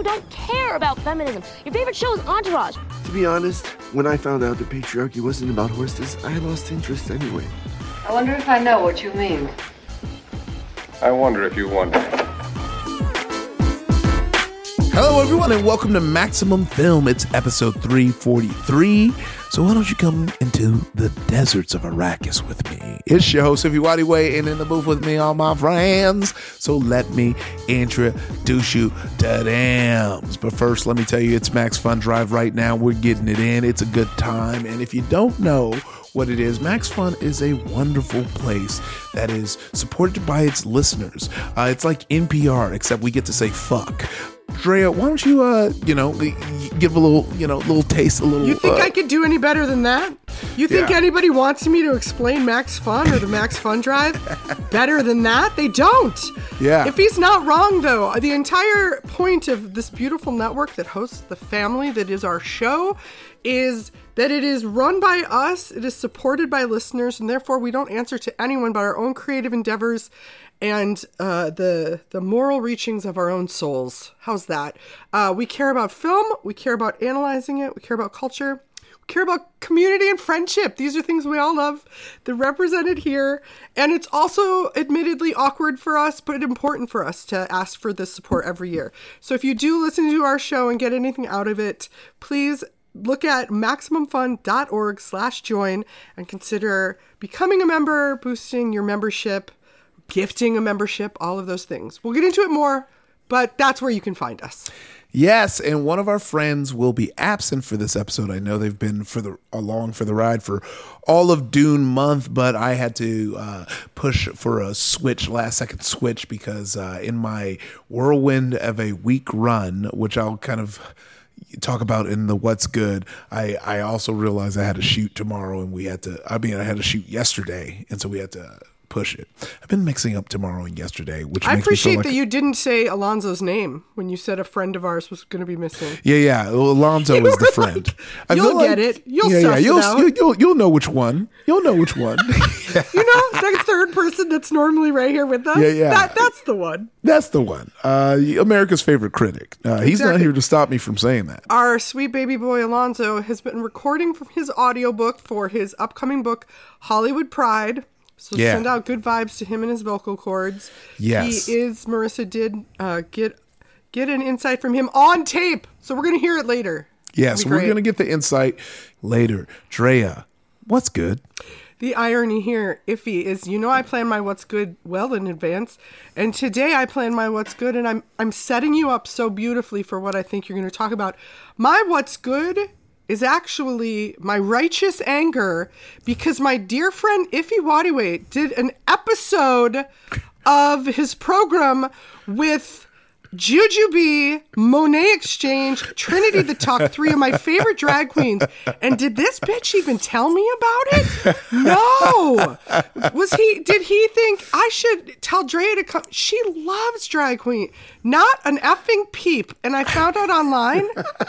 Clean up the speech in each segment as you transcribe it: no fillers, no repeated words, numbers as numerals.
also don't care about feminism. Your favorite show is Entourage. To be honest, when I found out that patriarchy wasn't about horses, I lost interest anyway. I wonder if I know what you mean. I wonder if you wonder. Hello, everyone, and welcome to Maximum Film. It's episode 343. So why don't you come into the deserts of Arrakis with me? It's your host, Ify Nwadiwe, and in the booth with me, all my friends. So let me introduce you to them. But first, let me tell you, it's Max Fun Drive right now. We're getting it in. It's a good time. And if you don't know what it is, Max Fun is a wonderful place that is supported by its listeners. It's like NPR, except we get to say fuck. Drea, why don't you, give a little taste, a little... You think I could do any better than that? You think anybody wants me to explain Max Fun or the Max Fun Drive better than that? They don't. Yeah. If he's not wrong, though, the entire point of this beautiful network that hosts the family that is our show is that it is run by us, it is supported by listeners, and therefore we don't answer to anyone but our own creative endeavors and the moral reachings of our own souls. How's that? We care about film, we care about analyzing it, we care about culture, we care about community and friendship. These are things we all love. They're represented here. And it's also admittedly awkward for us, but important for us to ask for this support every year. So if you do listen to our show and get anything out of it, please look at MaximumFun.org/join and consider becoming a member, boosting your membership, gifting a membership, all of those things. We'll get into it more, but that's where you can find us. Yes, and one of our friends will be absent for this episode. I know they've been along for the ride for all of Dune month, but I had to push for a last second switch because in my whirlwind of a week run, which I'll kind of talk about in the What's Good, I also realized I had to shoot tomorrow, and I had to shoot yesterday, and so we had to push it. I've been mixing up tomorrow and yesterday, which I makes me feel appreciate like that you didn't say Alonzo's name when you said a friend of ours was going to be missing. Yeah. Well, Alonzo is the friend. You'll get it. You'll suss it out. You'll know which one. You'll know which one. You know, that third person that's normally right here with us? Yeah. That's the one. That's the one. America's favorite critic. He's not here to stop me from saying that. Our sweet baby boy Alonzo has been recording from his audiobook for his upcoming book, Hollywood Pride. So send out good vibes to him and his vocal cords. Yes. Marissa did get an insight from him on tape. So we're going to hear it later. Yeah, so we're going to get the insight later. Drea, what's good? The irony here, Ify, is I plan my What's Good well in advance. And today I plan my What's Good, and I'm setting you up so beautifully for what I think you're going to talk about. My What's Good is actually my righteous anger because my dear friend Ify Nwadiwe did an episode of his program with Jujubee, Monet Exchange, Trinity the Tuck, three of my favorite drag queens. And did this bitch even tell me about it? No. Did he think I should tell Drea to come? She loves drag queen. Not an effing peep. And I found out online.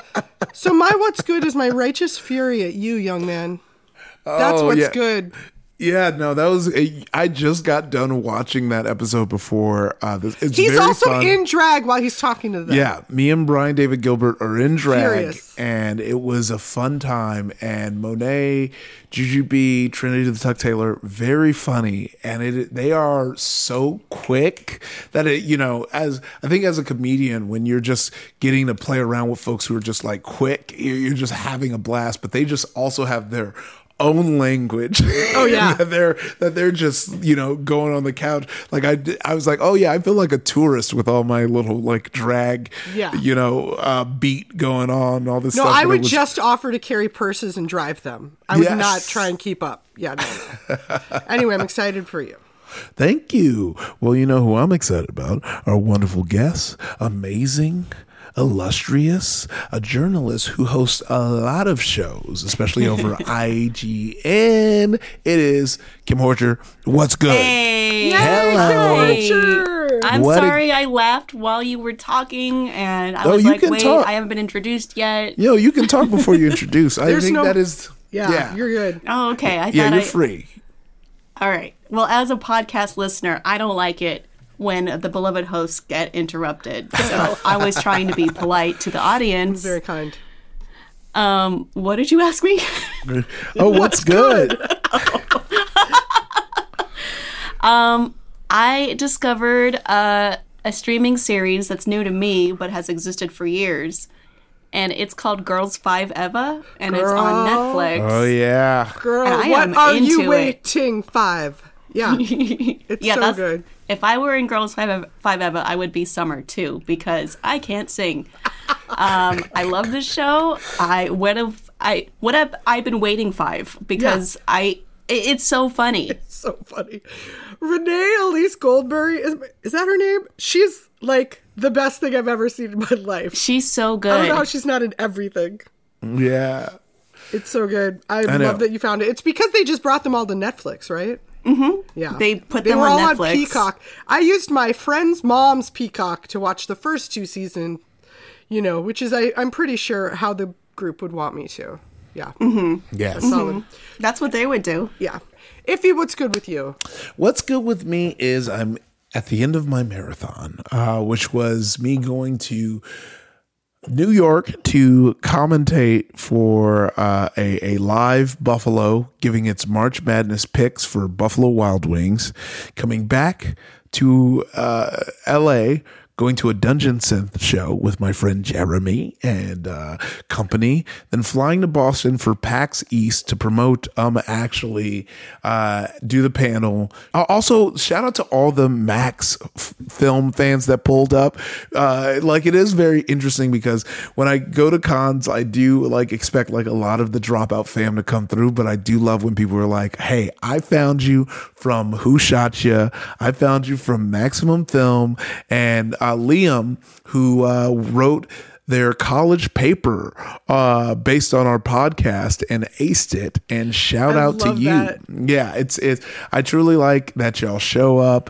So my What's Good is my righteous fury at you, young man. That's what's good. Yeah, no, I just got done watching that episode before. He's also fun. In drag while he's talking to them. Yeah, me and Brian David Gilbert are in drag, Furious. And it was a fun time. And Monet, Jujubee, Trinity the Tuck Taylor, very funny. And they are so quick that as a comedian, when you're just getting to play around with folks who are just like quick, you're just having a blast. But they just also have their own language. Oh yeah. that they're just, going on the couch. Like I was like, oh yeah, I feel like a tourist with all my little like drag, beat going on, all this stuff. No, I would just offer to carry purses and drive them. I would not try and keep up. Yeah, no. Anyway, I'm excited for you. Thank you. Well, you know who I'm excited about? Our wonderful guest, amazing, illustrious, a journalist who hosts a lot of shows, especially over IGN. It is Kim Horcher. What's good? Hey. Hello. Hey. I'm sorry I left while you were talking, and I was like, wait, talk. I haven't been introduced yet. You can talk before you introduce. I think that is... Yeah, you're good. Oh, okay. You're free. All right. Well, as a podcast listener, I don't like it when the beloved hosts get interrupted. So I was trying to be polite to the audience. Very kind. What did you ask me? What's good? I discovered a streaming series that's new to me but has existed for years. And it's called Girls 5 Eva, and it's on Netflix. Oh, yeah. Girl, what are you waiting, 5? Yeah. It's so good. If I were in Girls 5 Eva, I would be Summer, too, because I can't sing. I love this show. What have I been waiting 5? Because it's so funny. It's so funny. Renee Elise Goldberry, is that her name? She's like the best thing I've ever seen in my life. She's so good. I don't know how she's not in everything. Yeah. It's so good. I love that you found it. It's because they just brought them all to Netflix, right? Mm-hmm. Yeah. They put them on Netflix. On Peacock. I used my friend's mom's Peacock to watch the first 2 seasons, which is, I'm pretty sure, how the group would want me to. Yeah. Mm-hmm. Yes. That's what they would do. Yeah. Iffy, what's good with you? What's good with me is I'm at the end of my marathon, which was me going to New York to commentate for a live Buffalo, giving its March Madness picks for Buffalo Wild Wings, coming back to LA, going to a Dungeon Synth show with my friend Jeremy and company, then flying to Boston for PAX East to promote actually do the panel. Also, shout out to all the Max film fans that pulled up. It is very interesting because when I go to cons, I do expect a lot of the Dropout fam to come through, but I do love when people are like, hey, I found you from Who Shot Ya? I found you from Maximum Film, and Liam, who wrote their college paper based on our podcast and aced it, and shout out to you. That. Yeah, it's I truly like that y'all show up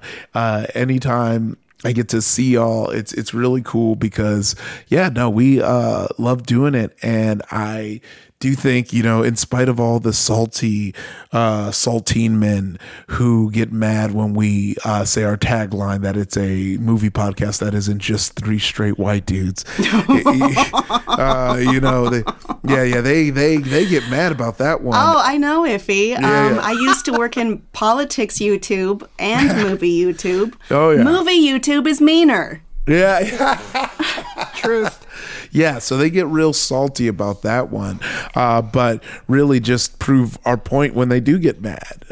anytime I get to see y'all. It's really cool because we love doing it, and I do think, in spite of all the saltine men who get mad when we say our tagline that it's a movie podcast that isn't just 3 straight white dudes, they get mad about that one. Oh, I know, Iffy. I used to work in politics YouTube and movie YouTube. Oh, yeah. Movie YouTube is meaner. Yeah. Truth. Yeah, so they get real salty about that one, but really just prove our point when they do get mad,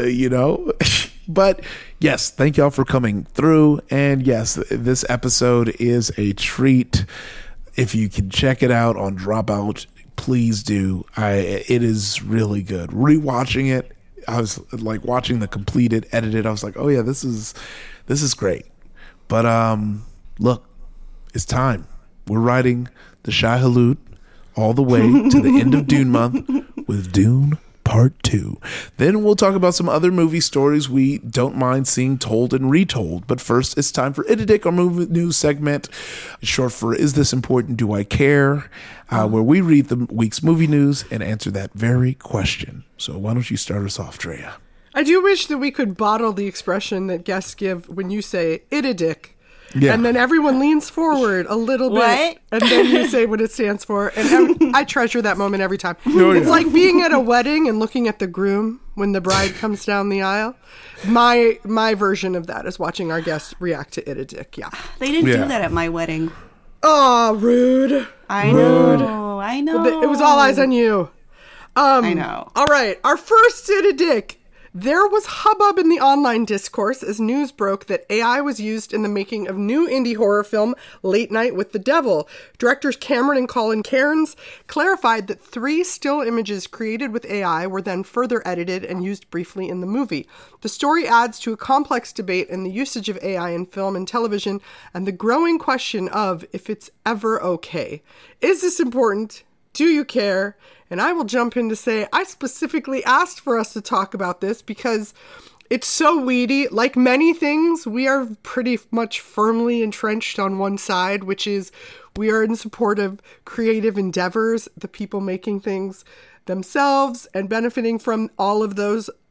But yes, thank y'all for coming through. And yes, this episode is a treat. If you can check it out on Dropout, please do. It is really good. Rewatching it, I was watching the completed, edited. I was like, oh yeah, this is great. But look, it's time. We're riding the Shai Hulud all the way to the end of Dune month with Dune Part 2. Then we'll talk about some other movie stories we don't mind seeing told and retold. But first, it's time for Itadik, our movie news segment, short for Is This Important? Do I Care? Where we read the week's movie news and answer that very question. So why don't you start us off, Drea? I do wish that we could bottle the expression that guests give when you say Itadik. Yeah. And then everyone leans forward a little bit. And then you say what it stands for. And I treasure that moment every time. Oh, yeah. It's like being at a wedding and looking at the groom when the bride comes down the aisle. My version of that is watching our guests react to Itadik. Yeah. They didn't do that at my wedding. Oh, rude. I know. It was all eyes on you. I know. All right. Our first Itadik. There was hubbub in the online discourse as news broke that AI was used in the making of new indie horror film Late Night with the Devil. Directors Cameron and Colin Cairns clarified that 3 still images created with AI were then further edited and used briefly in the movie. The story adds to a complex debate in the usage of AI in film and television and the growing question of if it's ever okay. Is this important? Do you care? And I will jump in to say I specifically asked for us to talk about this because it's so weedy. Like many things, we are pretty much firmly entrenched on one side, which is we are in support of creative endeavors, the people making things themselves and benefiting from all of those,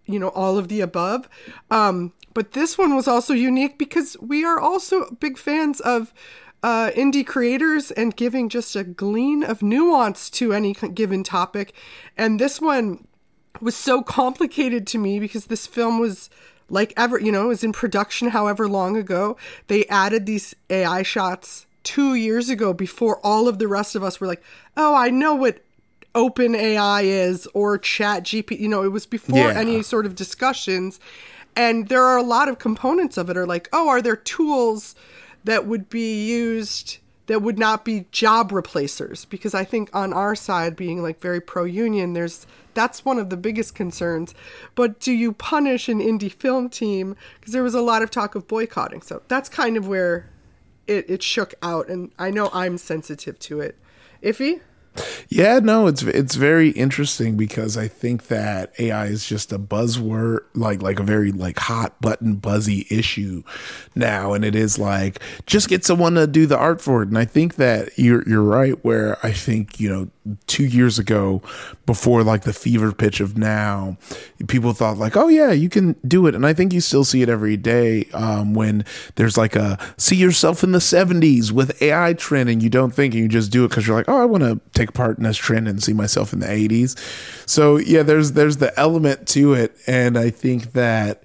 all of the above. But this one was also unique because we are also big fans of indie creators and giving just a glean of nuance to any given topic. And this one was so complicated to me because this film was it was in production however long ago. They added these AI shots 2 years ago before all of the rest of us were like, oh, I know what OpenAI is or ChatGPT. It was before any sort of discussions. And there are a lot of components of it are like, oh, are there tools that would be used that would not be job replacers? Because I think on our side, being like very pro-union, that's one of the biggest concerns. But do you punish an indie film team? Because there was a lot of talk of boycotting. So that's kind of where it shook out. And I know I'm sensitive to it. Iffy? Yeah, no, it's very interesting because I think that AI is just a buzzword, like a very hot button buzzy issue now, and it is like just get someone to do the art for it. And I think that you're right. Where I think 2 years ago, before the fever pitch of now, people thought oh yeah, you can do it, and I think you still see it every day when there's a see yourself in the 70s with AI trend, and you don't think, and you just do it because you're like, oh, I want to take part in this trend and see myself in the 80s. So yeah, there's the element to it, and I think that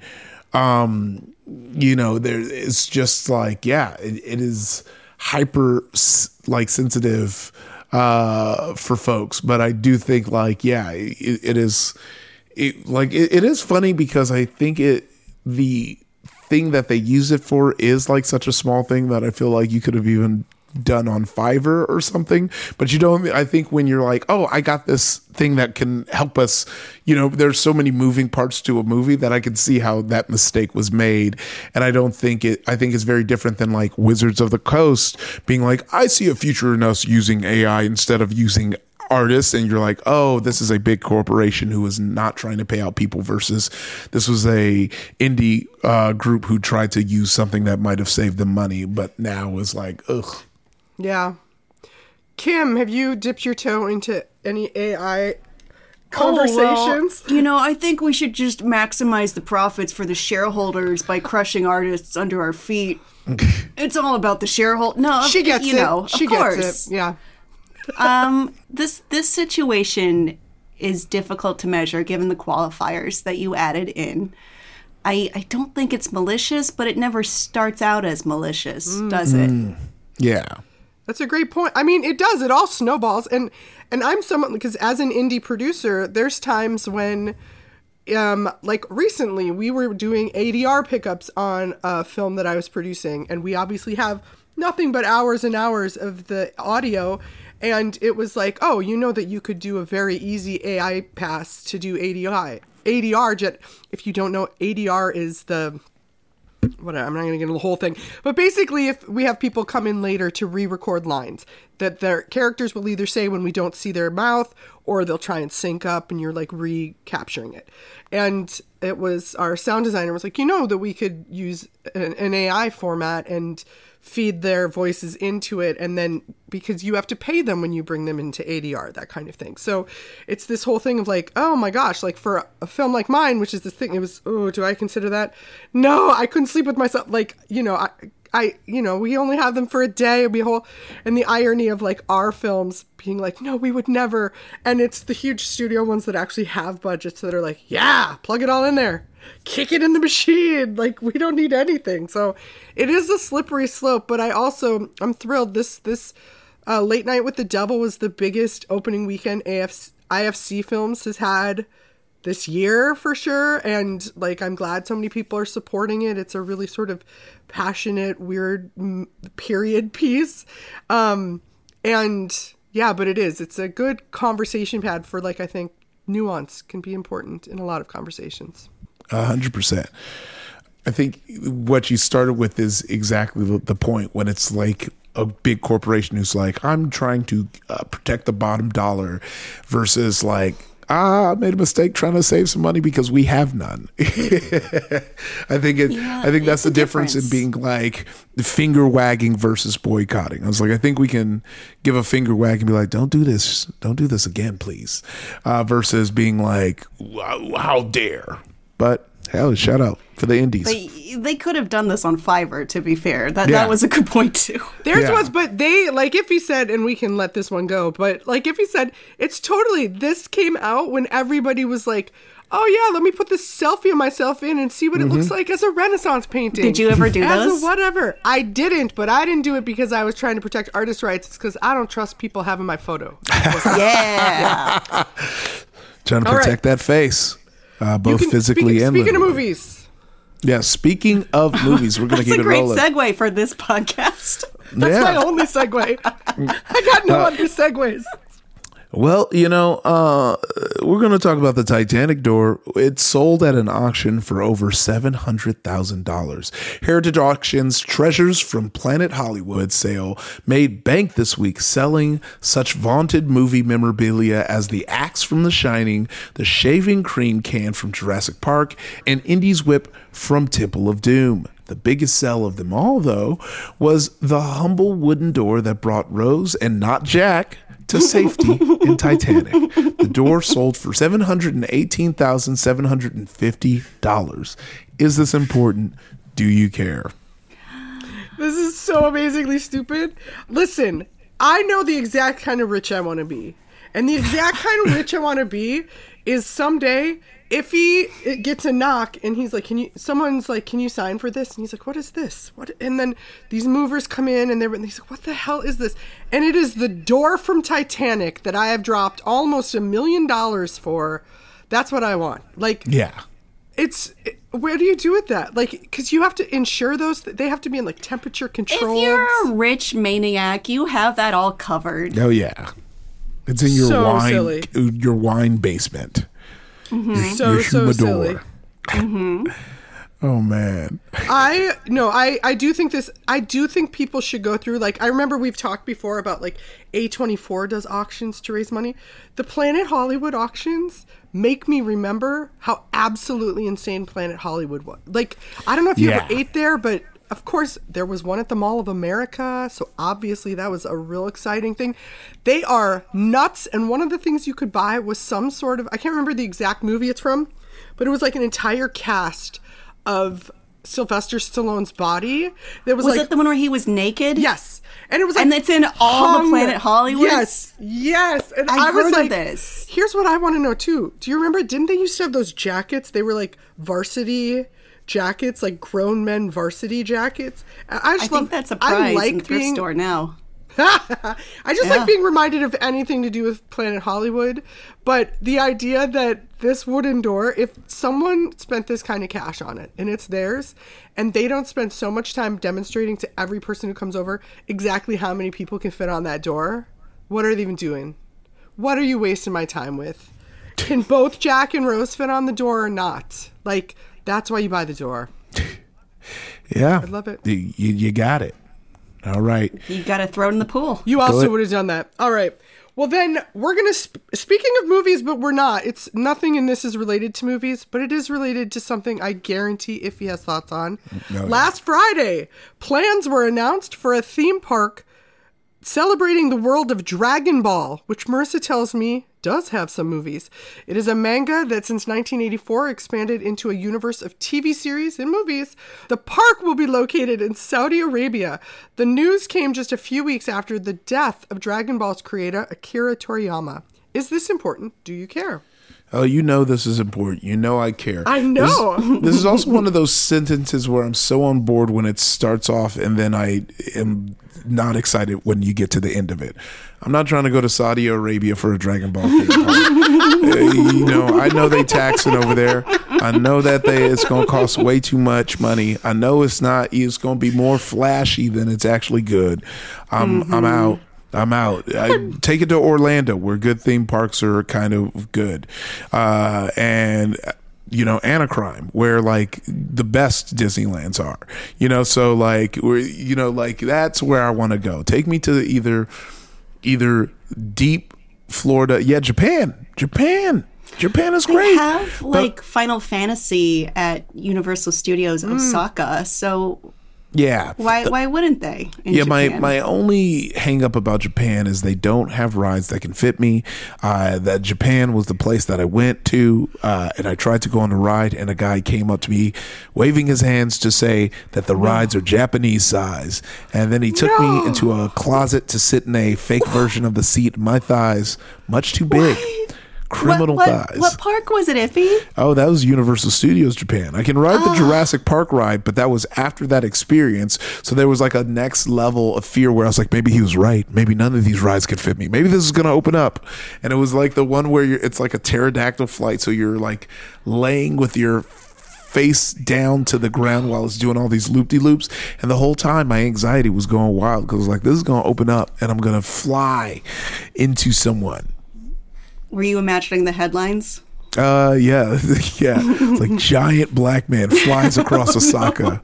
there is just it is hyper sensitive for folks, but I do think it is funny because I think the thing that they use it for is such a small thing that I feel like you could have even done on Fiverr or something, but I think when you're oh, I got this thing that can help us, there's so many moving parts to a movie that I can see how that mistake was made. And I think it's very different than Wizards of the Coast being I see a future in us using AI instead of using artists, and you're oh, this is a big corporation who is not trying to pay out people versus this was a indie group who tried to use something that might have saved them money, but now is ugh. Yeah. Kim, have you dipped your toe into any AI conversations? Oh, well, I think we should just maximize the profits for the shareholders by crushing artists under our feet. It's all about the shareholder. No, she gets it. She gets it. Yeah. This situation is difficult to measure given the qualifiers that you added in. I don't think it's malicious, but it never starts out as malicious, does it? Yeah. That's a great point. I mean, it does. It all snowballs. And I'm someone, because as an indie producer, there's times when, recently, we were doing ADR pickups on a film that I was producing. And we obviously have nothing but hours and hours of the audio. And it was oh, that you could do a very easy AI pass to do ADR. If you don't know, ADR is whatever, I'm not going to get into the whole thing. But basically, if we have people come in later to re-record lines that their characters will either say when we don't see their mouth, or they'll try and sync up and you're recapturing it. And it was our sound designer was that we could use an AI format and feed their voices into it. And then because you have to pay them when you bring them into ADR, that kind of thing. So it's this whole thing of oh my gosh, for a film like mine, which is this thing, it was, oh, do I consider that? No, I couldn't sleep with myself. We only have them for a day. It'd be a whole, and the irony of our films being no, we would never. And it's the huge studio ones that actually have budgets that are yeah, plug it all in there. Kick it in the machine. We don't need anything. So it is a slippery slope, but I'm thrilled. This Late Night with the Devil was the biggest opening weekend IFC Films has had this year for sure. And I'm glad so many people are supporting it. It's a really sort of passionate, weird period piece. And yeah, but it's a good conversation pad for I think nuance can be important in a lot of conversations. 100%. I think what you started with is exactly the point when it's a big corporation who's I'm trying to protect the bottom dollar versus I made a mistake trying to save some money because we have none. I think that's the difference in being finger wagging versus boycotting. I was I think we can give a finger wag and be don't do this again, please. Versus being how dare. But hell, shout out for the indies. They could have done this on Fiverr, to be fair. That was a good point, too. Theirs was, but they, like, if he said, and we can let this one go, but, like, if he said, it's totally, this came out when everybody was like, oh, yeah, let me put this selfie of myself in and see what it looks like as a Renaissance painting. Did you ever do as those? A whatever. I didn't, but I didn't do it because I was trying to protect artist rights. It's because I don't trust people having my photo. Yeah. Trying to protect that face, both physically and Speaking of literally. movies. Yeah, speaking of movies, we're going to keep it rolling. That's a great segue for this podcast. That's my only segue. I got no other segues. Well, you know, we're going to talk about the Titanic door. It sold at an auction for over $700,000. Heritage Auctions Treasures from Planet Hollywood sale made bank this week, selling such vaunted movie memorabilia as the axe from The Shining, the shaving cream can from Jurassic Park, and Indy's whip from Temple of Doom. The biggest sell of them all, though, was the humble wooden door that brought Rose and not Jack to safety in Titanic. The door sold for $718,750. Is this important? Do you care? This is so amazingly stupid. Listen, I know the exact kind of rich I want to be. And the exact kind of rich I want to be is someday if he gets a knock and he's like, someone's like, can you sign for this? And he's like, what is this? What? And then these movers come in and he's like, what the hell is this? And it is the door from Titanic that I have dropped almost $1 million for. That's what I want. Like, yeah. Where do you do with that? Like, because you have to insure those. They have to be in like temperature controlled. If you're a rich maniac, you have that all covered. Oh yeah, it's in your wine basement. Mm-hmm. Your humidor. Silly. Mm-hmm. Oh man. I do think this. I do think people should go through. Like, I remember we've talked before about like A24 does auctions to raise money. The Planet Hollywood auctions make me remember how absolutely insane Planet Hollywood was. Like, I don't know if you ever ate there, but of course there was one at the Mall of America. So obviously that was a real exciting thing. They are nuts. And one of the things you could buy was some sort of, I can't remember the exact movie it's from, but it was like an entire cast of Sylvester Stallone's body. Was it the one where he was naked? Yes. And it was like, and it's in all the Planet Hollywood. Yes. And I was heard like, of this. Here's what I want to know too. Do you remember? Didn't they used to have those jackets? They were like varsity jackets, like grown men varsity jackets. I think that's a prize in the thrift store now. I just like being reminded of anything to do with Planet Hollywood. But the idea that this wooden door, if someone spent this kind of cash on it and it's theirs, and they don't spend so much time demonstrating to every person who comes over exactly how many people can fit on that door, what are they even doing? What are you wasting my time with? Can both Jack and Rose fit on the door or not? Like, that's why you buy the door. Yeah. I love it. You got it. All right. You got to throw it in the pool. You also would have done that. All right. Well, then we're going to, speaking of movies, but we're not. It's nothing in this is related to movies, but it is related to something I guarantee Iffy has thoughts on. Last Friday, plans were announced for a theme park celebrating the world of Dragon Ball, which Marissa tells me does have some movies. It is a manga that since 1984 expanded into a universe of TV series and movies. The park will be located in Saudi Arabia. The news came just a few weeks after the death of Dragon Ball's creator, Akira Toriyama. Is this important? Do you care? Oh, you know this is important. You know I care. I know. This is also one of those sentences where I'm so on board when it starts off and then I am not excited when you get to the end of it. I'm not trying to go to Saudi Arabia for a Dragon Ball theme park. I know they taxing over there. I know that it's going to cost way too much money. I know it's going to be more flashy than it's actually good. I'm out. I take it to Orlando where good theme parks are kind of good. And Anachrome, where like the best Disneylands are, so like that's where I want to go. Take me to either deep Florida. Yeah. Japan is great. They have Final Fantasy at Universal Studios Osaka. So Yeah. Why wouldn't they? My only hang up about Japan is they don't have rides that can fit me. That Japan was the place that I went to, and I tried to go on a ride, and a guy came up to me waving his hands to say that the rides are Japanese size. And then he took me into a closet to sit in a fake version of the seat. My thighs, much too big. Criminal thighs. What park was it, Iffy? Oh, that was Universal Studios Japan. I can ride the Jurassic Park ride, but that was after that experience. So there was like a next level of fear where I was like, maybe he was right. Maybe none of these rides could fit me. Maybe this is going to open up. And it was like the one where it's like a pterodactyl flight. So you're like laying with your face down to the ground while it's doing all these loop-de-loops. And the whole time my anxiety was going wild because I was like, this is going to open up and I'm going to fly into someone. Were you imagining the headlines? Yeah. It's like giant black man flies across Osaka.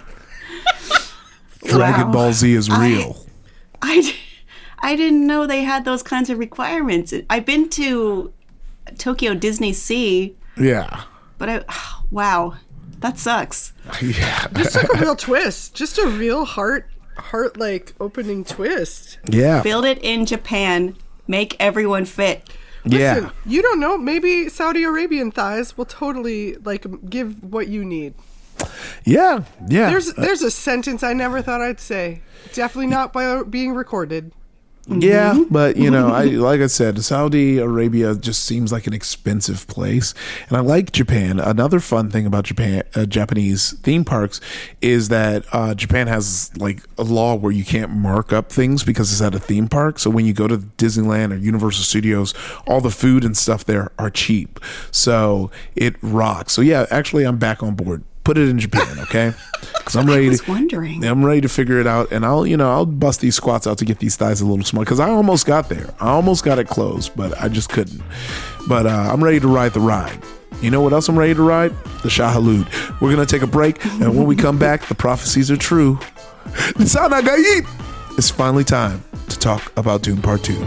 Dragon Ball Z is real. I didn't know they had those kinds of requirements. I've been to Tokyo Disney Sea. Yeah. But wow, that sucks. Yeah. Just like a real twist. Just a real heart like opening twist. Yeah. Build it in Japan. Make everyone fit. Listen, you don't know. Maybe Saudi Arabian thighs will totally like give what you need. Yeah. There's a sentence I never thought I'd say. Definitely not by being recorded. Yeah, but like I said, Saudi Arabia just seems like an expensive place, and I like Japan. Another fun thing about Japanese theme parks is that Japan has like a law where you can't mark up things because it's at a theme park. So when you go to Disneyland or Universal Studios, all the food and stuff there are cheap, so it rocks. So yeah, actually, I'm back on board. Put it in Japan, okay? Because I'm ready. I'm ready to figure it out, and I'll bust these squats out to get these thighs a little smaller. Because I almost got there. I almost got it closed, but I just couldn't. But I'm ready to ride the ride. You know what else I'm ready to ride? The Shah Halud. We're gonna take a break, and when we come back, the prophecies are true. It's finally time to talk about Dune Part 2.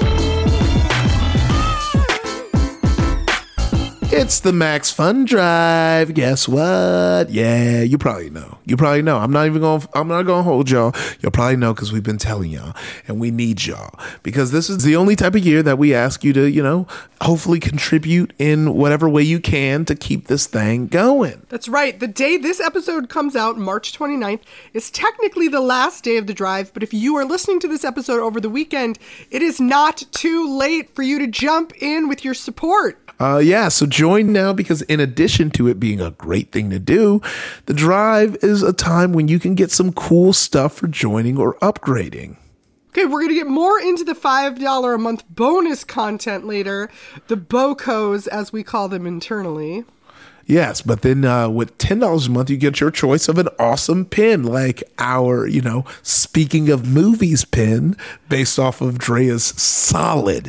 It's the Max Fun Drive. Guess what? Yeah, you probably know. I'm not gonna hold y'all. You'll probably know because we've been telling y'all, and we need y'all because this is the only type of year that we ask you to, hopefully contribute in whatever way you can to keep this thing going. That's right. The day this episode comes out, March 29th, is technically the last day of the drive, but if you are listening to this episode over the weekend, it is not too late for you to jump in with your support. So join now because in addition to it being a great thing to do, the drive is a time when you can get some cool stuff for joining or upgrading. Okay, we're going to get more into the $5 a month bonus content later, the BOCOs as we call them internally. Yes, but then with $10 a month, you get your choice of an awesome pin, like our, Speaking of Movies pin, based off of Drea's solid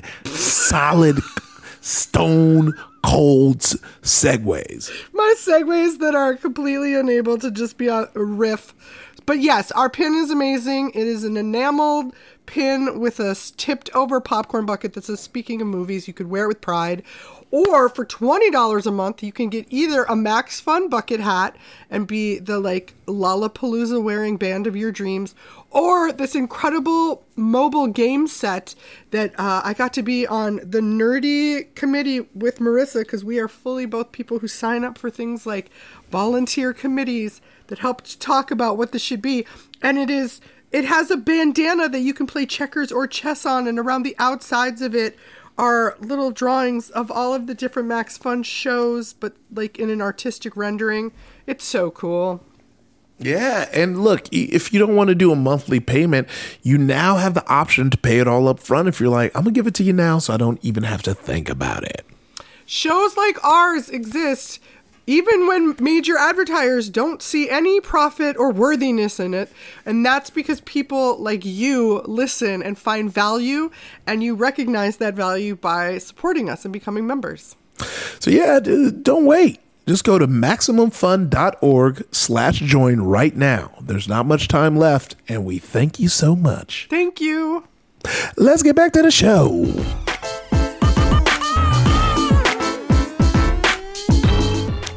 stone cold segues. My segues that are completely unable to just be a riff. But yes, our pin is amazing. It is an enameled pin with a tipped over popcorn bucket that says Speaking of Movies. You could wear it with pride. Or for $20 a month, you can get either a Max Fun bucket hat and be the Lollapalooza wearing band of your dreams, or this incredible mobile game set that I got to be on the nerdy committee with Marissa because we are fully both people who sign up for things like volunteer committees that help to talk about what this should be. And it has a bandana that you can play checkers or chess on, and around the outsides of it are little drawings of all of the different Max Fun shows, but in an artistic rendering. It's so cool. Yeah, and look, if you don't want to do a monthly payment, you now have the option to pay it all up front if you're like, I'm going to give it to you now so I don't even have to think about it. Shows like ours exist even when major advertisers don't see any profit or worthiness in it. And that's because people like you listen and find value, and you recognize that value by supporting us and becoming members. So yeah, don't wait. Just go to MaximumFun.org/join right now. There's not much time left, and we thank you so much. Thank you. Let's get back to the show.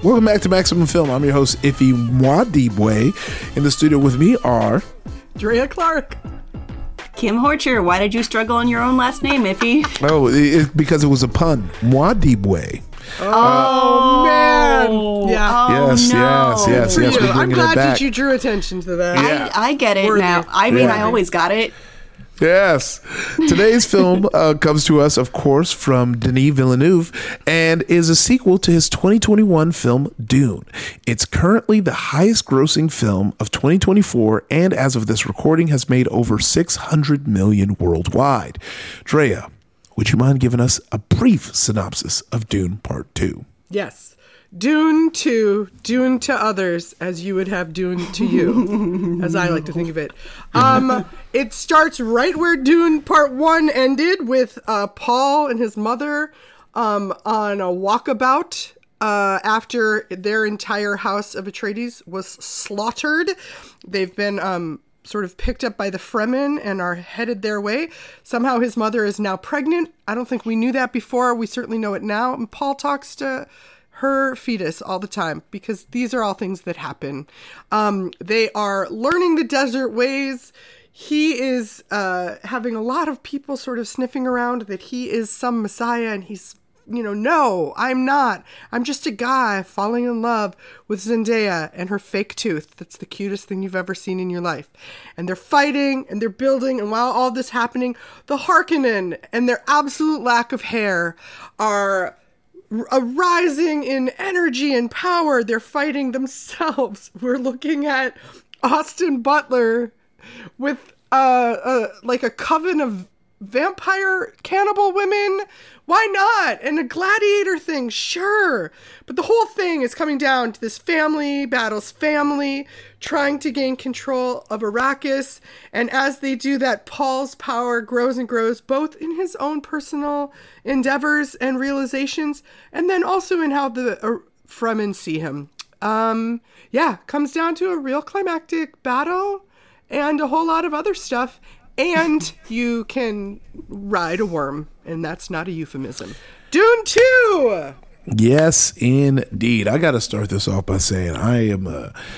Welcome back to Maximum Film. I'm your host, Iffy Mwadibwe. In the studio with me are... Drea Clark. Kim Horcher, why did you struggle on your own last name, Iffy? Oh, because it was a pun. Mwadibwe. Oh, man. Yeah. Yes, no. yes. For you. We're I'm bringing it glad back. that you drew attention to that. Yeah. I get it Worthy. now. I mean, Yeah. I always got it. Yes. Today's film comes to us, of course, from Denis Villeneuve and is a sequel to his 2021 film Dune. It's currently the highest grossing film of 2024 and as of this recording has made over 600 million worldwide. Drea, would you mind giving us a brief synopsis of Dune Part 2? Yes. Dune to others as you would have Dune to you, as I like to think of it. It starts right where Dune Part 1 ended with Paul and his mother on a walkabout after their entire house of Atreides was slaughtered. They've been sort of picked up by the Fremen and are headed their way. Somehow his mother is now pregnant. I don't think we knew that before. We certainly know it now. And Paul talks to her fetus all the time because these are all things that happen. They are learning the desert ways. He is having a lot of people sort of sniffing around that he is some messiah, and he's, no, I'm not. I'm just a guy falling in love with Zendaya and her fake tooth. That's the cutest thing you've ever seen in your life. And they're fighting and they're building, and while all this happening, the Harkonnen and their absolute lack of hair are rising in energy and power. They're fighting themselves. We're looking at Austin Butler with like a coven of vampire cannibal women. Why not? And a gladiator thing, sure. But the whole thing is coming down to this family battles family, trying to gain control of Arrakis. And as they do that, Paul's power grows and grows, both in his own personal endeavors and realizations, and then also in how the Fremen see him. Comes down to a real climactic battle and a whole lot of other stuff. And you can ride a worm, and that's not a euphemism. Dune 2! Yes, indeed. I got to start this off by saying I am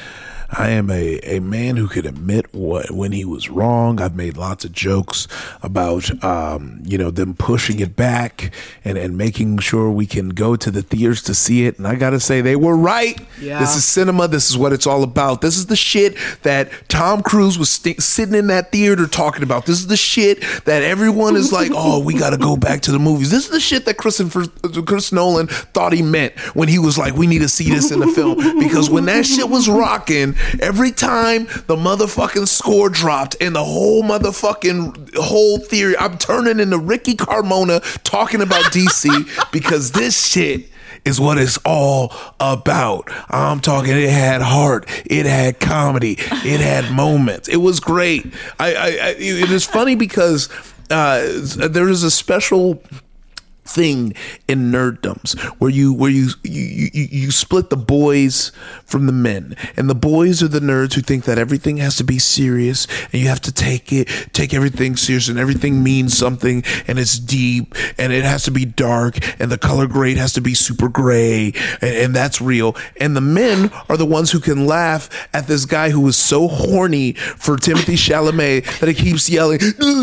a man who could admit when he was wrong. I've made lots of jokes about, them pushing it back and making sure we can go to the theaters to see it. And I got to say, they were right. Yeah. This is cinema. This is what it's all about. This is the shit that Tom Cruise was sitting in that theater talking about. This is the shit that everyone is like, oh, we got to go back to the movies. This is the shit that Chris Nolan thought he meant when he was like, we need to see this in the film. Because when that shit was rocking, every time the motherfucking score dropped and the whole theory, I'm turning into Ricky Carmona talking about DC because this shit is what it's all about. I'm talking, it had heart, it had comedy, it had moments. It was great. It is funny because there is a special thing in nerddoms where you split the boys from the men, and the boys are the nerds who think that everything has to be serious and you have to take everything serious and everything means something and it's deep and it has to be dark and the color grade has to be super gray and that's real. And the men are the ones who can laugh at this guy who is so horny for Timothée Chalamet that he keeps yelling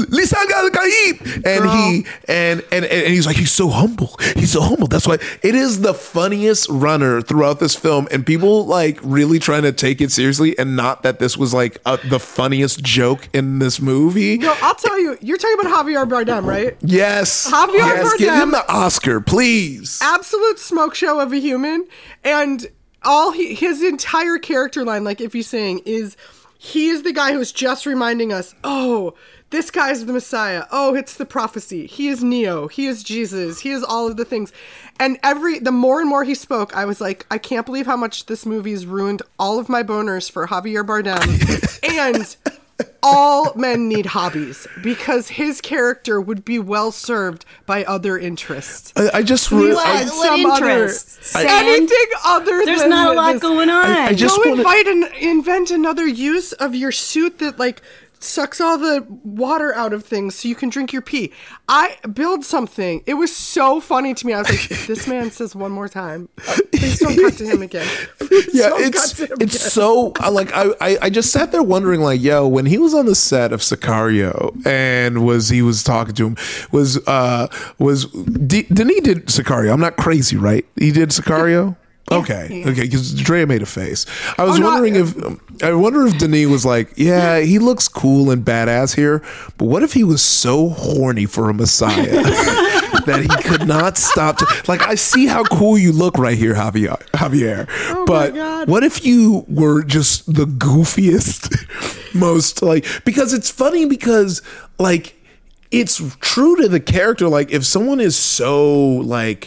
and he's like, he's so humble. That's why it is the funniest runner throughout this film, and people like really trying to take it seriously, and not that this was like the funniest joke in this movie. No, I'll tell you, you're talking about Javier Bardem, right? Yes. Bardem. Give him the Oscar, please. Absolute smoke show of a human, and his entire character line, like if he's saying, is he is the guy who's just reminding us, oh, this guy's the Messiah. Oh, it's the prophecy. He is Neo. He is Jesus. He is all of the things. And the more and more he spoke, I was like, I can't believe how much this movie's ruined all of my boners for Javier Bardem. And all men need hobbies, because his character would be well served by other interests. I just what interests? Anything other There's than not a lot this. going on. I just Go wanna... invent another use of your suit that like sucks all the water out of things so you can drink your pee. I build something. It was so funny to me. I was like, if this man says one more time, please don't cut to him again. Yeah, it's so like I just sat there wondering, like, yo, when he was on the set of Sicario and he was talking to him, Denis did Sicario. I'm not crazy, right? He did Sicario. Okay, because Drea made a face. I wonder if Denis was like, yeah, he looks cool and badass here, but what if he was so horny for a Messiah that he could not stop like, I see how cool you look right here, Javier, but what if you were just the goofiest, most like, because it's funny because like it's true to the character. Like if someone is so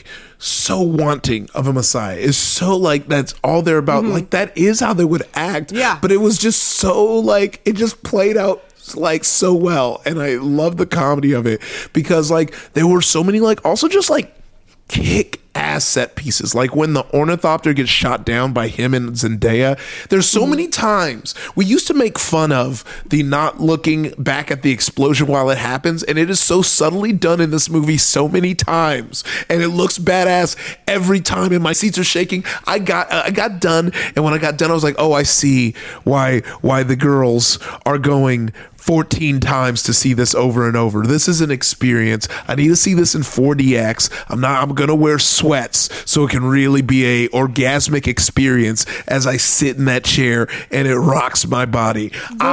wanting of a Messiah, is so like that's all they're about, like that is how they would act. Yeah, but it was just so like it just played out like so well, and I love the comedy of it because like there were so many like also just like kick ass set pieces, like when the ornithopter gets shot down by him and Zendaya. There's so many times we used to make fun of the not looking back at the explosion while it happens, and it is so subtly done in this movie so many times, and it looks badass every time, and my seats are shaking. I got done, and when I got done I was like, oh, I see why the girls are going 14 times to see this over and over. This is an experience. I need to see this in 4DX. I'm gonna wear sweats so it can really be a orgasmic experience as I sit in that chair and it rocks my body.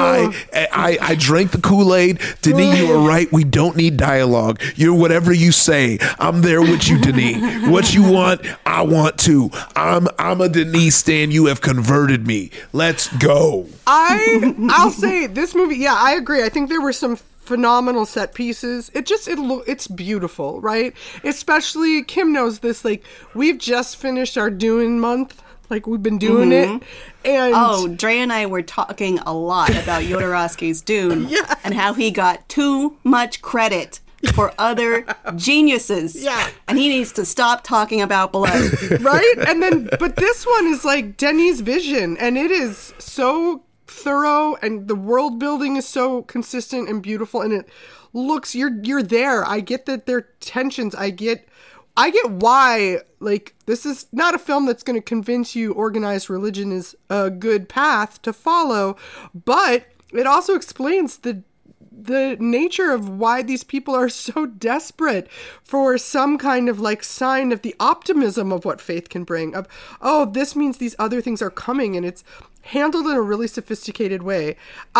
I drank the Kool-Aid. Denis, you are right. We don't need dialogue. You're whatever you say. I'm there with you, Denis. What you want, I want to. I'm a Denis stan. You have converted me. Let's go. I'll say this movie, yeah, I agree. I think there were some phenomenal set pieces. It's beautiful, right? Especially Kim knows this. Like we've just finished our Dune month. Like we've been doing it. And Dre and I were talking a lot about Jodorowsky's Dune and how he got too much credit for other geniuses. Yeah. And he needs to stop talking about blood. Right? And then but this one is like Denis' vision, and it is so thorough, and the world building is so consistent and beautiful, and it looks you're there. I get that there are tensions. I get why, like, this is not a film that's going to convince you organized religion is a good path to follow, but it also explains the nature of why these people are so desperate for some kind of like sign of the optimism of what faith can bring, of, oh, this means these other things are coming, and it's handled in a really sophisticated way.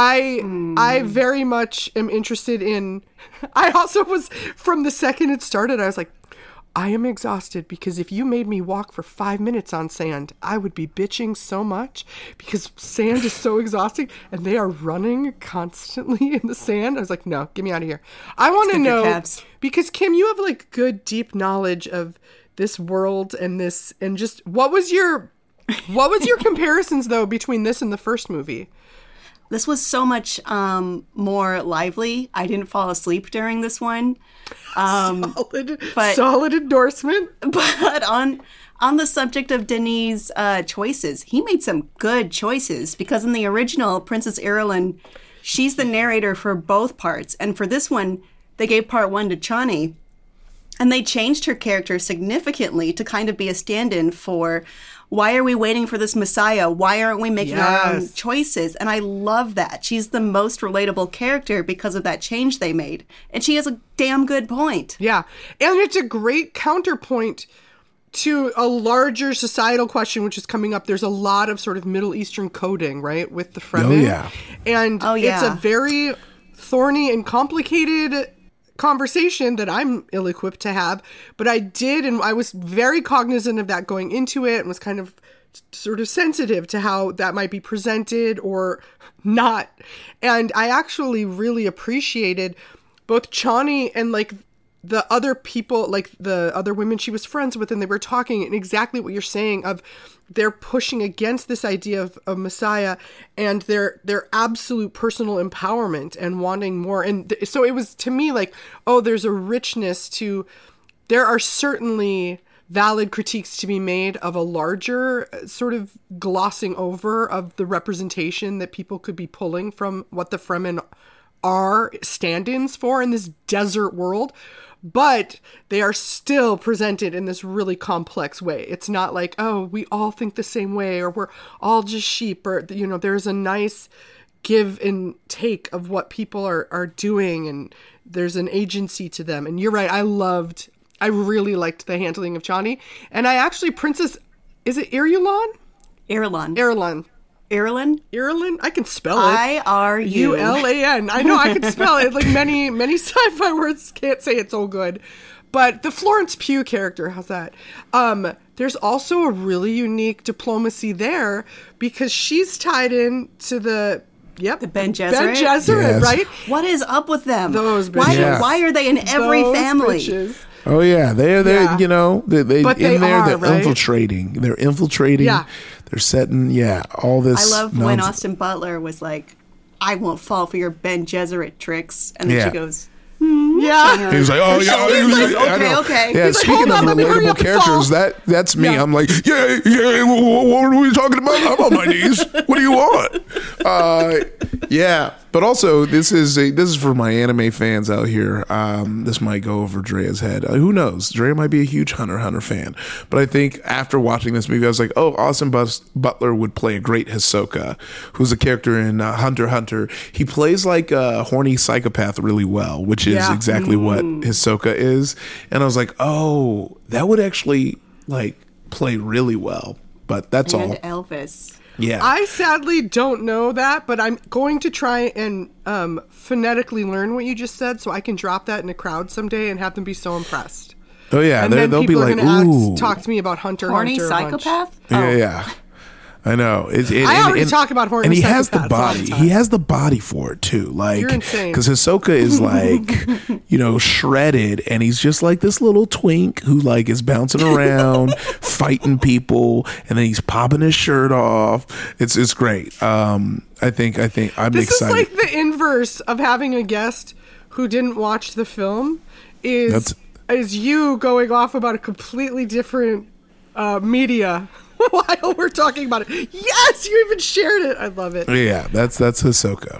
I very much am interested in, I also was, from the second it started, I was like, I am exhausted because if you made me walk for 5 minutes on sand, I would be bitching so much because sand is so exhausting and they are running constantly in the sand. I was like, no, get me out of here. I want to know, because Kim, you have like good, deep knowledge of this world and this, and just what was your comparisons though between this and the first movie? This was so much more lively. I didn't fall asleep during this one. Solid endorsement. But on the subject of Denis' choices, he made some good choices, because in the original, Princess Irulan, she's the narrator for both parts. And for this one, they gave part one to Chani. And they changed her character significantly to kind of be a stand-in for, why are we waiting for this Messiah? Why aren't we making our own choices? And I love that. She's the most relatable character because of that change they made. And she has a damn good point. Yeah. And it's a great counterpoint to a larger societal question, which is coming up. There's a lot of sort of Middle Eastern coding, right, with the Fremen. Oh, yeah. And it's a very thorny and complicated conversation that I'm ill-equipped to have, but I did, and I was very cognizant of that going into it, and was kind of sort of sensitive to how that might be presented or not. And I actually really appreciated both Chani and like the other people, like the other women she was friends with, and they were talking, and exactly what you're saying of they're pushing against this idea of Messiah and their absolute personal empowerment and wanting more. And so it was, to me, like, oh, there's a richness to, there are certainly valid critiques to be made of a larger sort of glossing over of the representation that people could be pulling from what the Fremen are stand-ins for in this desert world, but they are still presented in this really complex way. It's not like, oh, we all think the same way, or we're all just sheep, or, you know, there's a nice give and take of what people are doing, and there's an agency to them. And you're right, I really liked the handling of Chani. And I actually, is it Irulan? Irulan? I can spell it. Irulan. I know I can spell it. Like many sci-fi words can't say it so good. But the Florence Pugh character, how's that? There's also a really unique diplomacy there because she's tied in to the Ben Gesserit. Ben Gesserit, Yes. right? What is up with them? Those why, bitches. why are they in every Those family? bitches. Oh yeah, they're Yeah. you know they But in they there are, they're right? infiltrating. They're infiltrating. Yeah. They're setting all this. I love when nonsense. Austin Butler was like, I won't fall for your Ben Gesserit tricks. And then Yeah. she goes, Yeah. He was like, oh yeah, I know. okay. Yeah, He's like, speaking hold of on, let me hurry relatable up and fall. characters, that's me. Yeah. I'm like, yeah. What are we talking about? I'm on my knees. What do you want? Yeah, but also this is for my anime fans out here. This might go over Drea's head. Who knows? Drea might be a huge Hunter x Hunter fan, but I think after watching this movie, I was like, oh, Austin Butler would play a great Hisoka, who's a character in Hunter x Hunter. He plays like a horny psychopath really well, which is Yeah. exactly what Hisoka is. And I was like, oh, that would actually like play really well. But that's and all. Elvis. Yeah. I sadly don't know that, but I'm going to try and phonetically learn what you just said so I can drop that in a crowd someday and have them be so impressed. Oh yeah, And then they'll be people are like, going ooh, to talk to me about Hunter Horny Hunter a bunch. psychopath? yeah. I know. I already talk about horny and he has the psychopaths all the body. time. He has the body for it too. Like, You're insane. because Hisoka is like, shredded, and he's just like this little twink who like is bouncing around, fighting people, and then he's popping his shirt off. It's great. I think I'm This excited. is like the inverse of having a guest who didn't watch the film is you going off about a completely different media while we're talking about it. Yes, you even shared it. I love it. Yeah, that's Hisoka.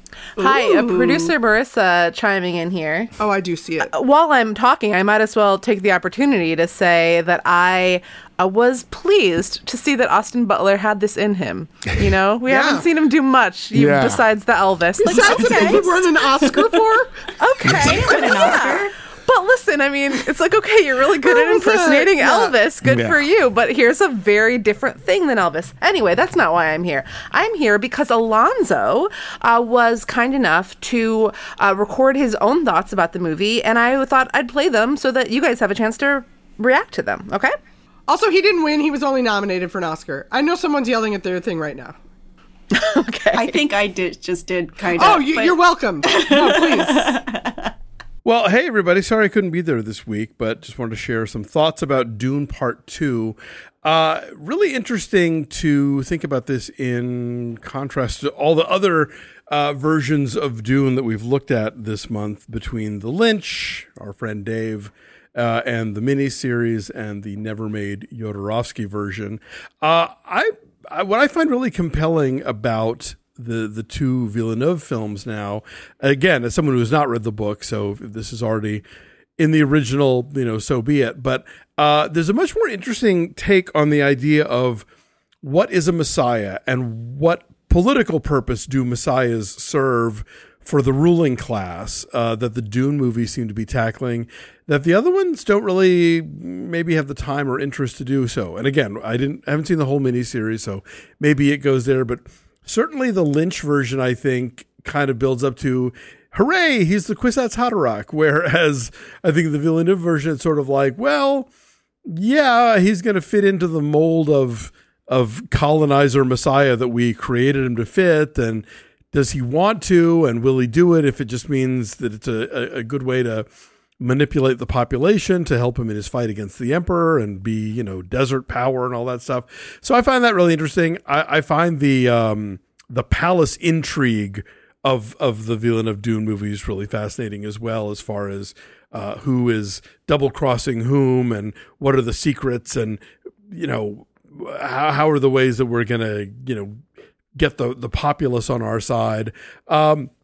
Hi, producer Marissa chiming in here. Oh, I do see it. While I'm talking, I might as well take the opportunity to say that I was pleased to see that Austin Butler had this in him. You know, we Yeah. haven't seen him do much Yeah. besides the Elvis. Like, That's a movie we won an Oscar for? okay, Win an Oscar. But listen, I mean, it's like, okay, you're really good at was that? impersonating Yeah. Elvis. Good Yeah. for you. But here's a very different thing than Elvis. Anyway, that's not why I'm here. I'm here because Alonzo was kind enough to record his own thoughts about the movie, and I thought I'd play them so that you guys have a chance to react to them, okay? Also, he didn't win. He was only nominated for an Oscar. I know someone's yelling at their thing right now. Okay. I think I just did kind of. Oh, you're welcome. No, please. Well, hey, everybody. Sorry I couldn't be there this week, but just wanted to share some thoughts about Dune Part 2. Really interesting to think about this in contrast to all the other versions of Dune that we've looked at this month between the Lynch, our friend Dave, and the miniseries and the never-made Jodorowsky version. What I find really compelling about the two Villeneuve films now, again, as someone who has not read the book, so if this is already in the original, so be it. But there's a much more interesting take on the idea of what is a Messiah and what political purpose do Messiahs serve for the ruling class that the Dune movies seem to be tackling, that the other ones don't really maybe have the time or interest to do so. And again, I haven't seen the whole miniseries, so maybe it goes there, but certainly the Lynch version, I think, kind of builds up to, hooray, he's the Kwisatz Haderach, whereas I think the Villeneuve version is sort of like, well, yeah, he's going to fit into the mold of colonizer Messiah that we created him to fit, and does he want to, and will he do it if it just means that it's a good way to manipulate the population to help him in his fight against the emperor and be, desert power and all that stuff. So I find that really interesting. I find the palace intrigue of the Villeneuve Dune movies really fascinating as well, as far as who is double crossing whom and what are the secrets, and how are the ways that we're gonna get the populace on our side.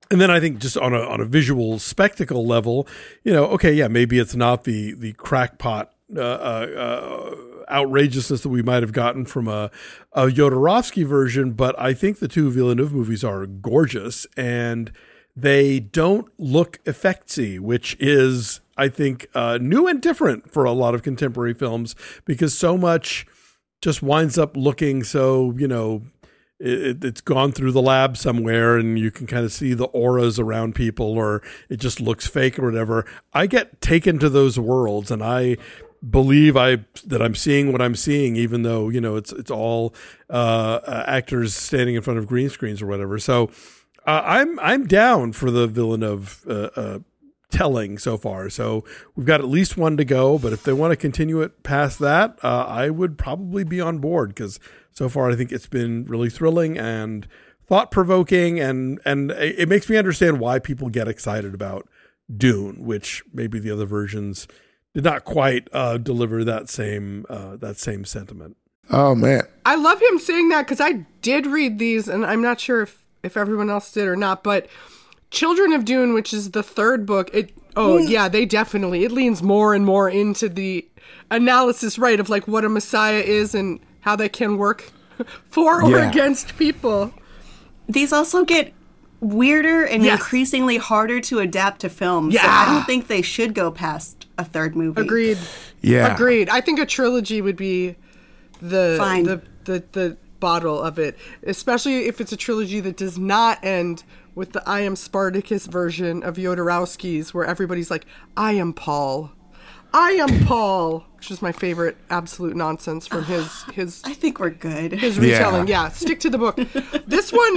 And then I think just on a visual spectacle level, okay, yeah, maybe it's not the crackpot outrageousness that we might have gotten from a Jodorowsky version, but I think the two Villeneuve movies are gorgeous, and they don't look effectsy, which is, I think, new and different for a lot of contemporary films, because so much just winds up looking so, it's gone through the lab somewhere and you can kind of see the auras around people, or it just looks fake or whatever. I get taken to those worlds, and I believe that I'm seeing what I'm seeing, even though, it's all actors standing in front of green screens or whatever. So I'm down for the Villeneuve telling so far. So we've got at least one to go, but if they want to continue it past that, I would probably be on board, because so far I think it's been really thrilling and thought-provoking, and it makes me understand why people get excited about Dune, which maybe the other versions did not quite deliver that same sentiment. Oh man, I love him saying that, because I did read these, and I'm not sure if everyone else did or not, but Children of Dune, which is the third book, they definitely, it leans more and more into the analysis, right, of like what a messiah is and how that can work for or against people. These also get weirder and increasingly harder to adapt to film. Yeah. So I don't think they should go past a third movie. Agreed. Yeah. Agreed. I think a trilogy would be the bottle of it, especially if it's a trilogy that does not end with the I Am Spartacus version of Jodorowsky's, where everybody's like, I am Paul, which is my favorite absolute nonsense from his I think we're good. His retelling. Yeah, stick to the book. This one,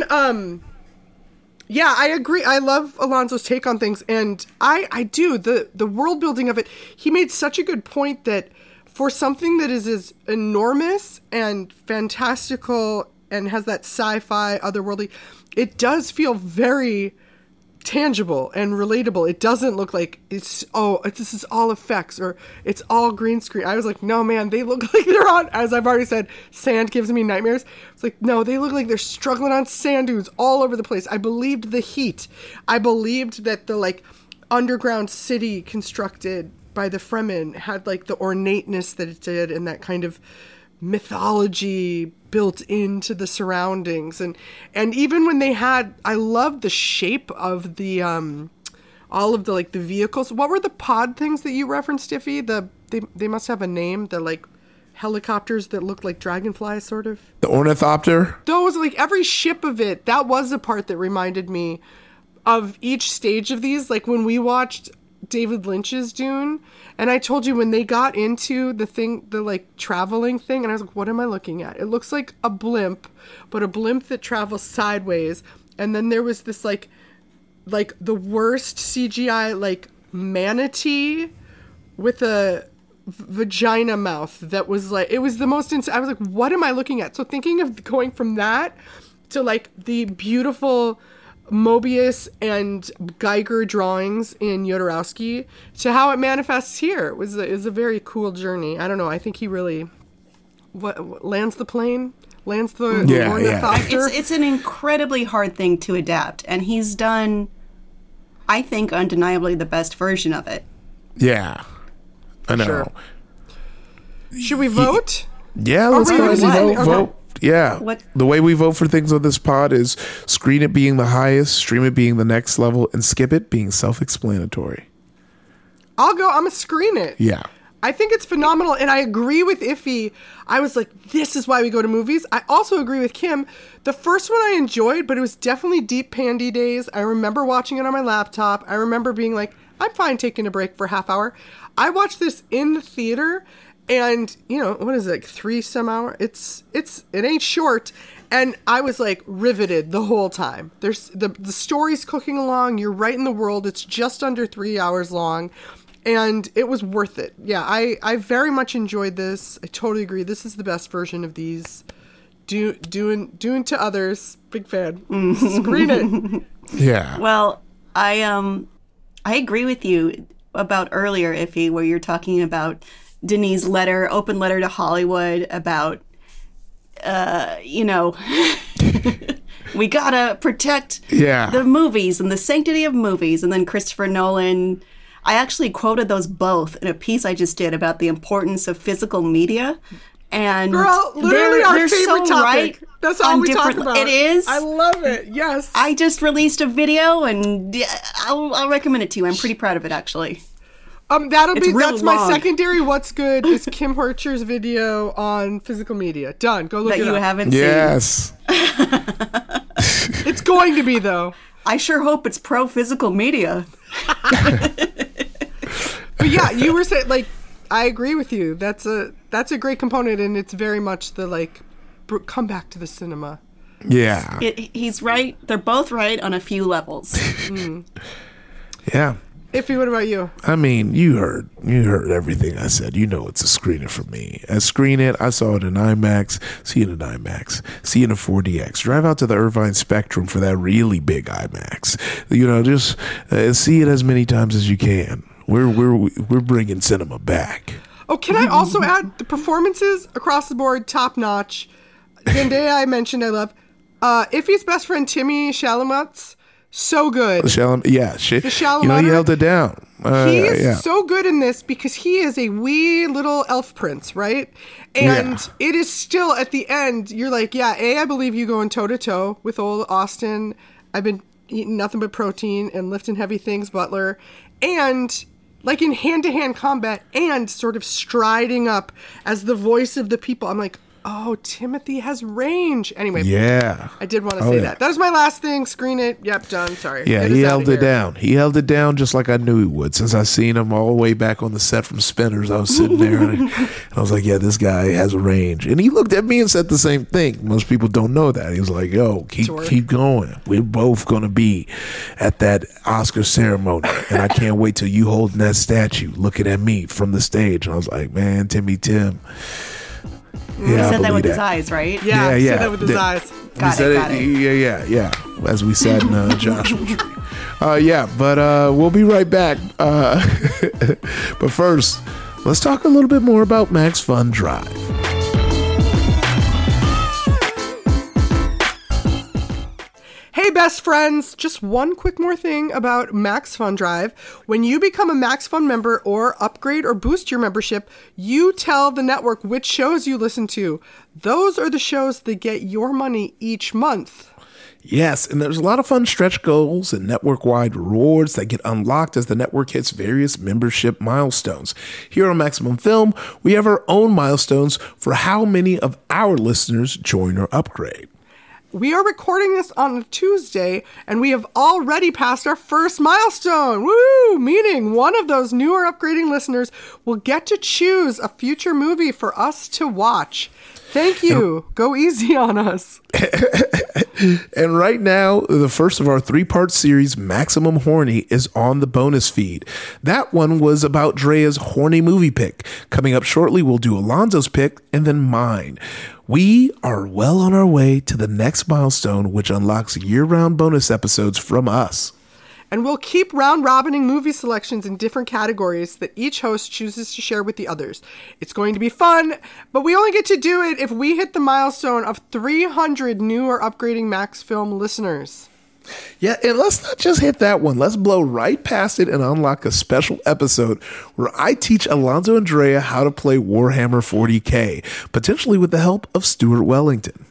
I agree. I love Alonso's take on things, and I do. The world building of it, he made such a good point that for something that is as enormous and fantastical and has that sci-fi, otherworldly, it does feel very tangible and relatable. It doesn't look like this is all effects or it's all green screen. I was like, no, man, they look like they're on, as I've already said, sand gives me nightmares. It's like, no, they look like they're struggling on sand dunes all over the place. I believed the heat. I believed that the like underground city constructed by the Fremen had like the ornateness that it did, and that kind of mythology built into the surroundings, and even when they had, I loved the shape of the all of the like the vehicles. What were the pod things that you referenced, Iffy? They must have a name. They're like helicopters that look like dragonflies, sort of. The ornithopter. Those, like every ship of it. That was the part that reminded me of each stage of these. Like when we watched David Lynch's Dune, and I told you when they got into the like traveling thing, and I was like, what am I looking at? It looks like a blimp, but a blimp that travels sideways. And then there was this like the worst CGI like manatee with a vagina mouth that was like, it was the most I was like, what am I looking at? So thinking of going from that to like the beautiful Mobius and Geiger drawings in Jodorowsky to how it manifests here is a very cool journey. I don't know. I think he really lands the plane, lands the ornithopter. It's an incredibly hard thing to adapt, and he's done, I think, undeniably the best version of it. Yeah, I know. Sure. Should we vote? Yeah, let's go ahead and vote. Yeah. What? The way we vote for things on this pod is screen it being the highest, stream it being the next level, and skip it being self-explanatory. I'm going to screen it. Yeah. I think it's phenomenal, and I agree with Iffy. I was like, this is why we go to movies. I also agree with Kim. The first one I enjoyed, but it was definitely deep pandy days. I remember watching it on my laptop. I remember being like, I'm fine taking a break for a half hour. I watched this in the theater, and, what is it, like 3 some hour? It ain't short. And I was like riveted the whole time. There's the story's cooking along. You're right in the world. It's just under 3 hours long, and it was worth it. Yeah, I very much enjoyed this. I totally agree. This is the best version of these. Doing to others. Big fan. Screen it. Yeah. Well, I agree with you about earlier, Iffy, where you're talking about Denis' open letter to Hollywood about, We gotta protect the movies and the sanctity of movies. And then Christopher Nolan, I actually quoted those both in a piece I just did about the importance of physical media. And girl, literally our favorite topic. Right. That's all we talk about. It is. I love it. Yes. I just released a video, and I'll recommend it to you. I'm pretty proud of it, actually. That's my secondary. What's good is Kim Horcher's video on physical media. Done. Go look it up. That you haven't seen. Yes. It's going to be though. I sure hope it's pro physical media. But yeah, you were saying I agree with you. That's a great component, and it's very much the come back to the cinema. Yeah. He's right. They're both right on a few levels. Yeah. Iffy, what about you? I mean, you heard everything I said. You know it's a screener for me. I screen it. I saw it in IMAX. See it in IMAX. See it in 4DX. Drive out to the Irvine Spectrum for that really big IMAX. Just see it as many times as you can. We're bringing cinema back. Oh, can I also add the performances across the board, top notch. Zendaya, I mentioned, I love. Iffy's best friend Timmy Chalamet's so good. The Chalamet. He held it down. He is so good in this because he is a wee little elf prince, right? And it is still at the end. You're like, I believe you going toe to toe with old Austin. I've been eating nothing but protein and lifting heavy things, Butler, and in hand-to-hand combat and sort of striding up as the voice of the people. I'm like, oh, Timothy has range. Anyway, I did want to say that. That was my last thing. Screen it. Yep, done. Sorry. Yeah, he held it down. He held it down just like I knew he would. Since I seen him all the way back on the set from Spinners, I was sitting there and I was like, yeah, this guy has range. And he looked at me and said the same thing. Most people don't know that. He was like, yo, keep going. We're both going to be at that Oscar ceremony. And I can't wait till you holding that statue looking at me from the stage. And I was like, man, Tim. He said that with his eyes, right? Yeah, he said that with his eyes. Got it. Yeah. As we sat in Joshua Tree. But we'll be right back. But first, let's talk a little bit more about Max Fun Drive. Hey, best friends, just one quick more thing about Max Fun Drive. When you become a Max Fun member or upgrade or boost your membership, you tell the network which shows you listen to. Those are the shows that get your money each month. Yes, and there's a lot of fun stretch goals and network-wide rewards that get unlocked as the network hits various membership milestones. Here on Maximum Film, we have our own milestones for how many of our listeners join or upgrade. We are recording this on a Tuesday, and we have already passed our first milestone. Woo! Meaning one of those newer upgrading listeners will get to choose a future movie for us to watch. Thank you. Go easy on us. And right now, the first of our 3-part series, Maximum Horny, is on the bonus feed. That one was about Drea's horny movie pick. Coming up shortly, we'll do Alonzo's pick and then mine. We are well on our way to the next milestone, which unlocks year-round bonus episodes from us. And we'll keep round-robining movie selections in different categories that each host chooses to share with the others. It's going to be fun, but we only get to do it if we hit the milestone of 300 new or upgrading Max Film listeners. Yeah, and let's not just hit that one. Let's blow right past it and unlock a special episode where I teach Alonzo and Drea how to play Warhammer 40K, potentially with the help of Stuart Wellington.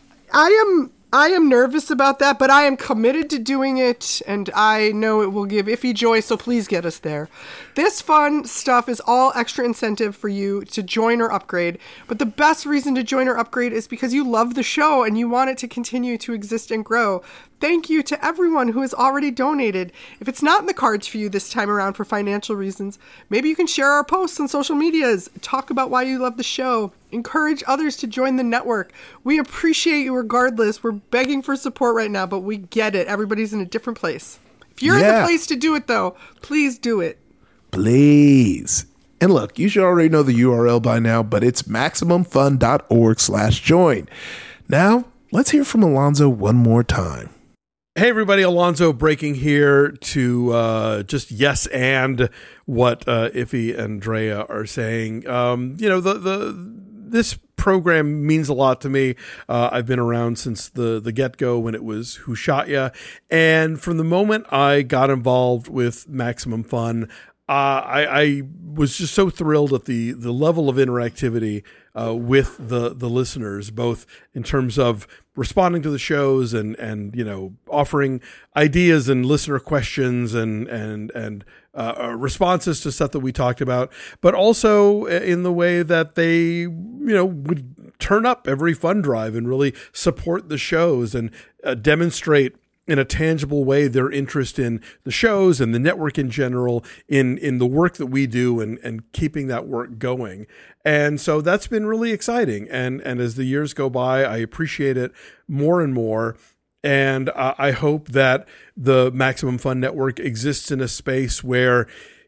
I am nervous about that, but I am committed to doing it, and I know it will give Iffy joy, so please get us there. This fun stuff is all extra incentive for you to join or upgrade, but the best reason to join or upgrade is because you love the show and you want it to continue to exist and grow. Thank you to everyone who has already donated. If it's not in the cards for you this time around for financial reasons, maybe you can share our posts on social medias, talk about why you love the show, encourage others to join the network. We appreciate you regardless. We're begging for support right now, but we get it. Everybody's in a different place. If you're in the place to do it, though, please do it. Please. And look, you should already know the URL by now, but it's MaximumFun.org/join. Now, let's hear from Alonzo one more time. Hey everybody, Alonzo breaking here to just yes and what Iffy and Drea are saying. this program means a lot to me. I've been around since the get-go when it was Who Shot Ya? And from the moment I got involved with Maximum Fun, I was just so thrilled at the level of interactivity with the listeners, both in terms of responding to the shows and offering ideas and listener questions and responses to stuff that we talked about, but also in the way that they would turn up every fund drive and really support the shows and demonstrate in a tangible way their interest in the shows and the network in general, in the work that we do and keeping that work going. And so that's been really exciting. And as the years go by, I appreciate it more and more. And I hope that the Maximum Fun Network exists in a space where,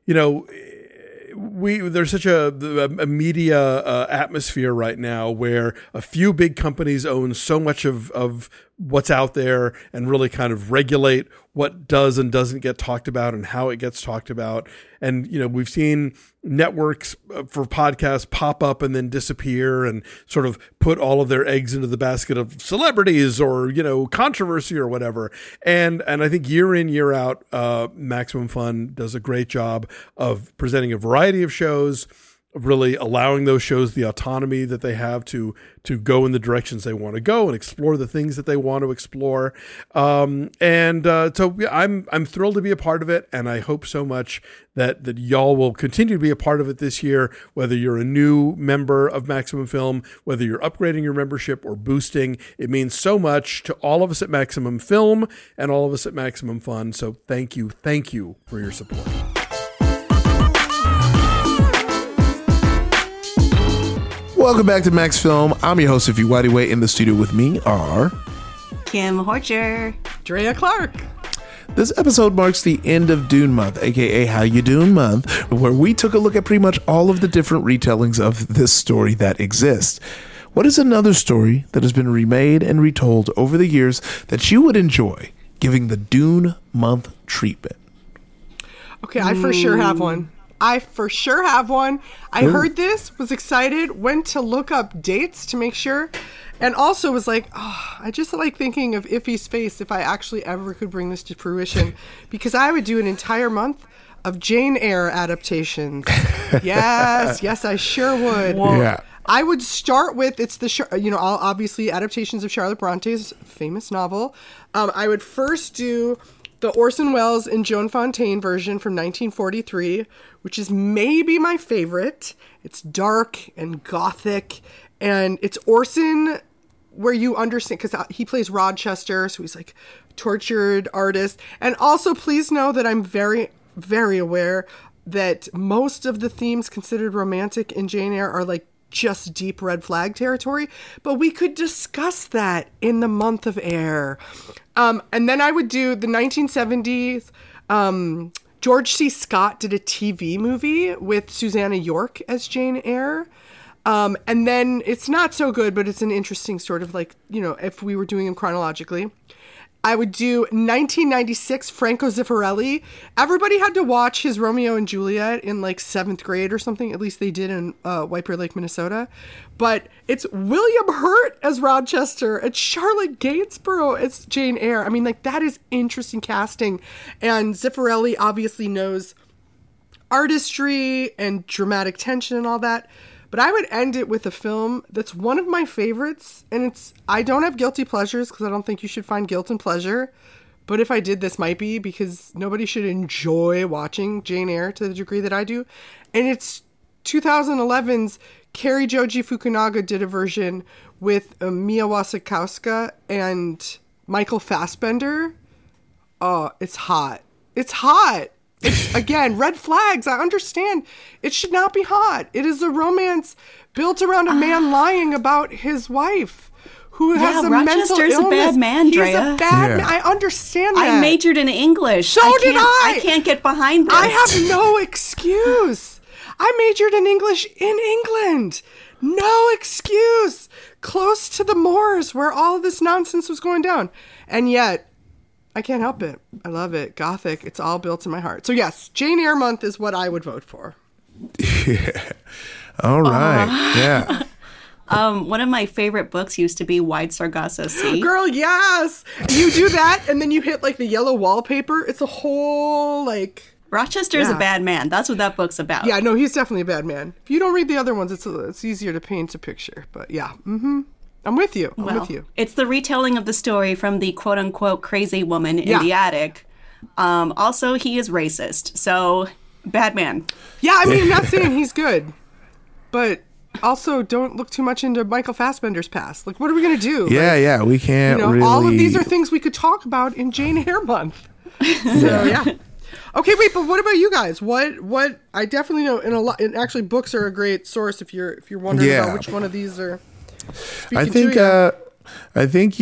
there's such a media atmosphere right now where a few big companies own so much of what's out there and really kind of regulate what does and doesn't get talked about and how it gets talked about. And, we've seen networks for podcasts pop up and then disappear and sort of put all of their eggs into the basket of celebrities or, controversy or whatever. And I think year in, year out, Maximum Fun does a great job of presenting a variety of shows, really allowing those shows the autonomy that they have to go in the directions they want to go and explore the things that they want to explore. So I'm thrilled to be a part of it. And I hope so much that y'all will continue to be a part of it this year, whether you're a new member of Maximum Film, whether you're upgrading your membership or boosting. It means so much to all of us at Maximum Film and all of us at Maximum Fun. So thank you for your support. Welcome back to Max Film. I'm your host, Ify Nwadiwe. In the studio with me are Kim Horcher, Drea Clark. This episode marks the end of Dune Month, aka How You Dune Month, where we took a look at pretty much all of the different retellings of this story that exists. What is another story that has been remade and retold over the years that you would enjoy giving the Dune Month treatment? Okay, I for sure have one. I heard this, was excited, went to look up dates to make sure, and also was like, I just like thinking of Ify's face if I actually ever could bring this to fruition, because I would do an entire month of Jane Eyre adaptations. Yes, I sure would. Whoa. Yeah. I would start with, obviously adaptations of Charlotte Bronte's famous novel. I would first do the Orson Welles and Joan Fontaine version from 1943, which is maybe my favorite. It's dark and gothic, and it's Orson where you understand, because he plays Rochester, so he's like a tortured artist. And also, please know that I'm very, very aware that most of the themes considered romantic in Jane Eyre are like just deep red flag territory, but we could discuss that in the month of Air. And then I would do the 1970s. George C. Scott did a TV movie with Susanna York as Jane Eyre. And then it's not so good, but it's an interesting sort of like, if we were doing them chronologically. I would do 1996 Franco Zeffirelli. Everybody had to watch his Romeo and Juliet in like 7th grade or something. At least they did in White Bear Lake, Minnesota. But it's William Hurt as Rochester. It's Charlotte Gainsborough as Jane Eyre. I mean, like, that is interesting casting. And Zeffirelli obviously knows artistry and dramatic tension and all that. But I would end it with a film that's one of my favorites, and I don't have guilty pleasures because I don't think you should find guilt and pleasure. But if I did, this might be, because nobody should enjoy watching Jane Eyre to the degree that I do. And it's 2011's Cary Joji Fukunaga did a version with Mia Wasikowska and Michael Fassbender. Oh, it's hot. It's hot. It's, again, red flags. I understand. It should not be hot. It is a romance built around a man lying about his wife who has a mental illness. Rochester's a bad man, Drea. He's a bad man. I understand that. I majored in English. So did I. I can't get behind this. I have no excuse. I majored in English in England. No excuse. Close to the moors where all of this nonsense was going down. And yet, I can't help it. I love it. Gothic. It's all built in my heart. So yes, Jane Eyre month is what I would vote for. Yeah. All right. Yeah. One of my favorite books used to be Wide Sargasso Sea. Girl, yes. You do that, and then you hit like the yellow wallpaper. It's a whole like. Rochester is a bad man. That's what that book's about. Yeah, no, he's definitely a bad man. If you don't read the other ones, it's easier to paint a picture. But yeah, I'm with you. I'm with you. It's the retelling of the story from the quote unquote crazy woman in the attic. Also, he is racist, so bad man. Yeah, I mean, I'm not saying he's good, but. Also, don't look too much into Michael Fassbender's past. Like, what are we going to do? Yeah, we can't really... All of these are things we could talk about in Jane Eyre Month. So, yeah. Okay, wait, but what about you guys? What I definitely know, and actually books are a great source if you're wondering about which one of these are speaking to you. I think,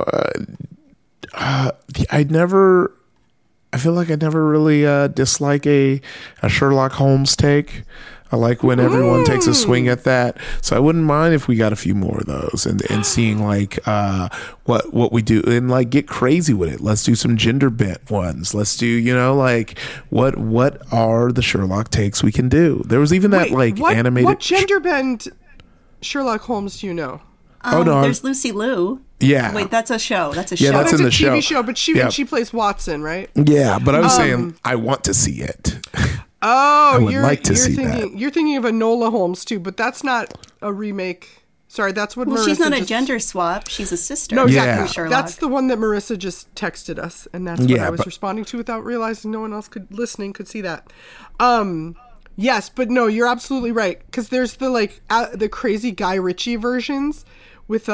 I feel like I never really dislike a Sherlock Holmes take. I like when everyone takes a swing at that. So I wouldn't mind if we got a few more of those and seeing like what we do and like get crazy with it. Let's do some gender bent ones. Let's do, like what are the Sherlock takes we can do? There was even that animated. What gender bent Sherlock Holmes do you know? No, there's Lucy Liu. Yeah. Wait, that's a show. That's a Yeah, show. that's in the TV show. show, but she plays Watson, right? Yeah, but I was saying I want to see it. Oh, you're thinking of Enola Holmes too, but that's not a remake. Sorry, that's what. Well, Marissa she's not a gender swap. She's a sister. No, exactly. Sherlock. That's the one that Marissa just texted us, and that's what I was responding to without realizing no one else could see that. Yes, but no, you're absolutely right because there's the crazy Guy Ritchie versions with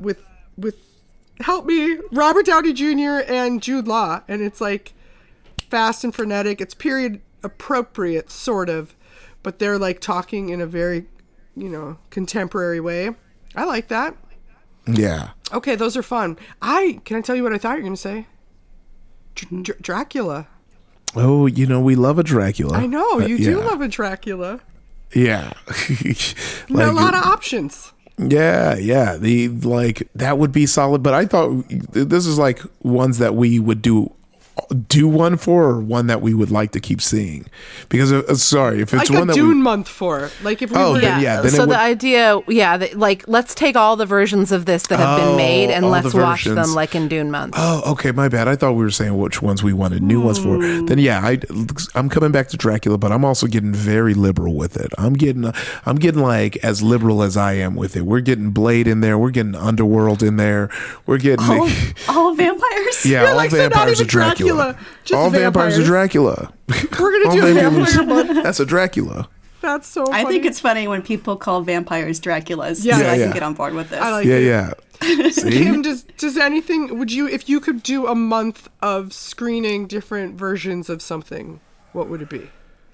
help me Robert Downey Jr. and Jude Law, and it's like fast and frenetic. It's period appropriate sort of, but they're like talking in a very contemporary way. I like that. Yeah. Okay, those are fun. Can I tell you what I thought you were going to say? Dracula. Oh, we love a Dracula. I know you do love a Dracula. Yeah. A lot of options. Yeah. That would be solid, but I thought this is like ones that we would do one for, or one that we would like to keep seeing, because if it's like one a that Dune month for, like if we were then so the idea let's take all the versions of this that have been made and let's watch them like in Dune month. Okay, my bad. I thought we were saying which ones we wanted new ones for. Then I'm coming back to Dracula, but I'm also getting very liberal with it. I'm getting like as liberal as I am with it. We're getting Blade in there, we're getting Underworld in there, we're getting all vampires. Yeah, all vampires are Dracula. All vampires are Dracula. We're gonna do a vampire month. That's a Dracula. That's so funny. I think it's funny when people call vampires Draculas. Yeah. So I can get on board with this. I like it. Yeah. See? Kim, does anything, if you could do a month of screening different versions of something, what would it be?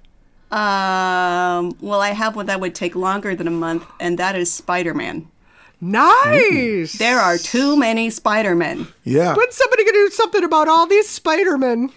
Well, I have one that would take longer than a month, and that is Spider-Man. Nice. There are too many Spider-Men. Yeah. When's somebody gonna do something about all these Spider-Men?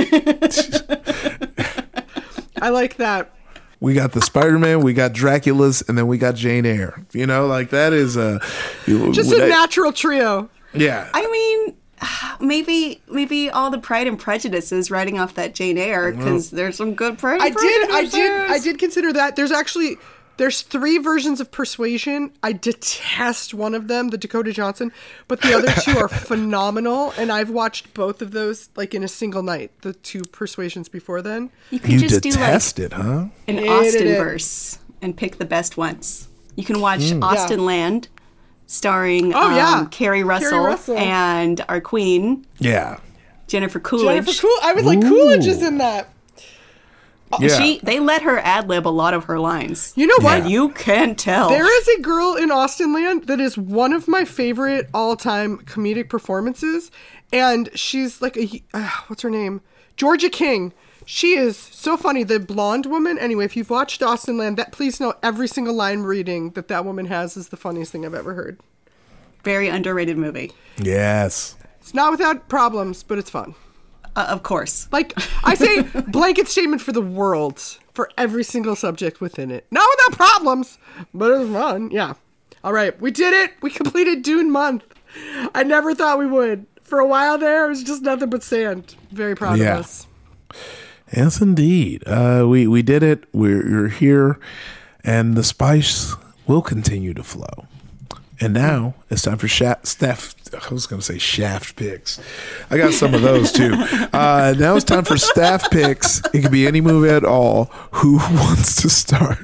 I like that. We got the Spider-Man, we got Draculas, and then we got Jane Eyre. That is just a natural trio. Yeah. I mean, maybe all the Pride and Prejudice is writing off that Jane Eyre because there's some good Pride and Prejudice. I did consider that. There's 3 versions of Persuasion. I detest one of them, the Dakota Johnson, but the other 2 are phenomenal, and I've watched both of those like in a single night. The 2 Persuasions before then. You can just detest do it, huh? An Austen verse and pick the best ones. You can watch Austen Land, starring Carrie Russell and our queen. Yeah. Jennifer Coolidge. I was like, Coolidge is in that. Yeah. They let her ad-lib a lot of her lines. You know what? Yeah. You can tell. There is a girl in Austen Land that is one of my favorite all-time comedic performances, and she's like what's her name? Georgia King. She is so funny. The blonde woman. Anyway, if you've watched Austen Land, please know every single line reading that woman has is the funniest thing I've ever heard. Very underrated movie. Yes. It's not without problems, but it's fun. Of course. Like, I say blanket statement for the world, for every single subject within it. Not without problems, but it was fun. Yeah. All right. We did it. We completed Dune month. I never thought we would. For a while there, it was just nothing but sand. Very proud of us. Yes, indeed. We did it. We're here, and the spice will continue to flow. And now it's time for I was going to say shaft picks. I got some of those too. Now it's time for staff picks. It could be any movie at all. Who wants to start?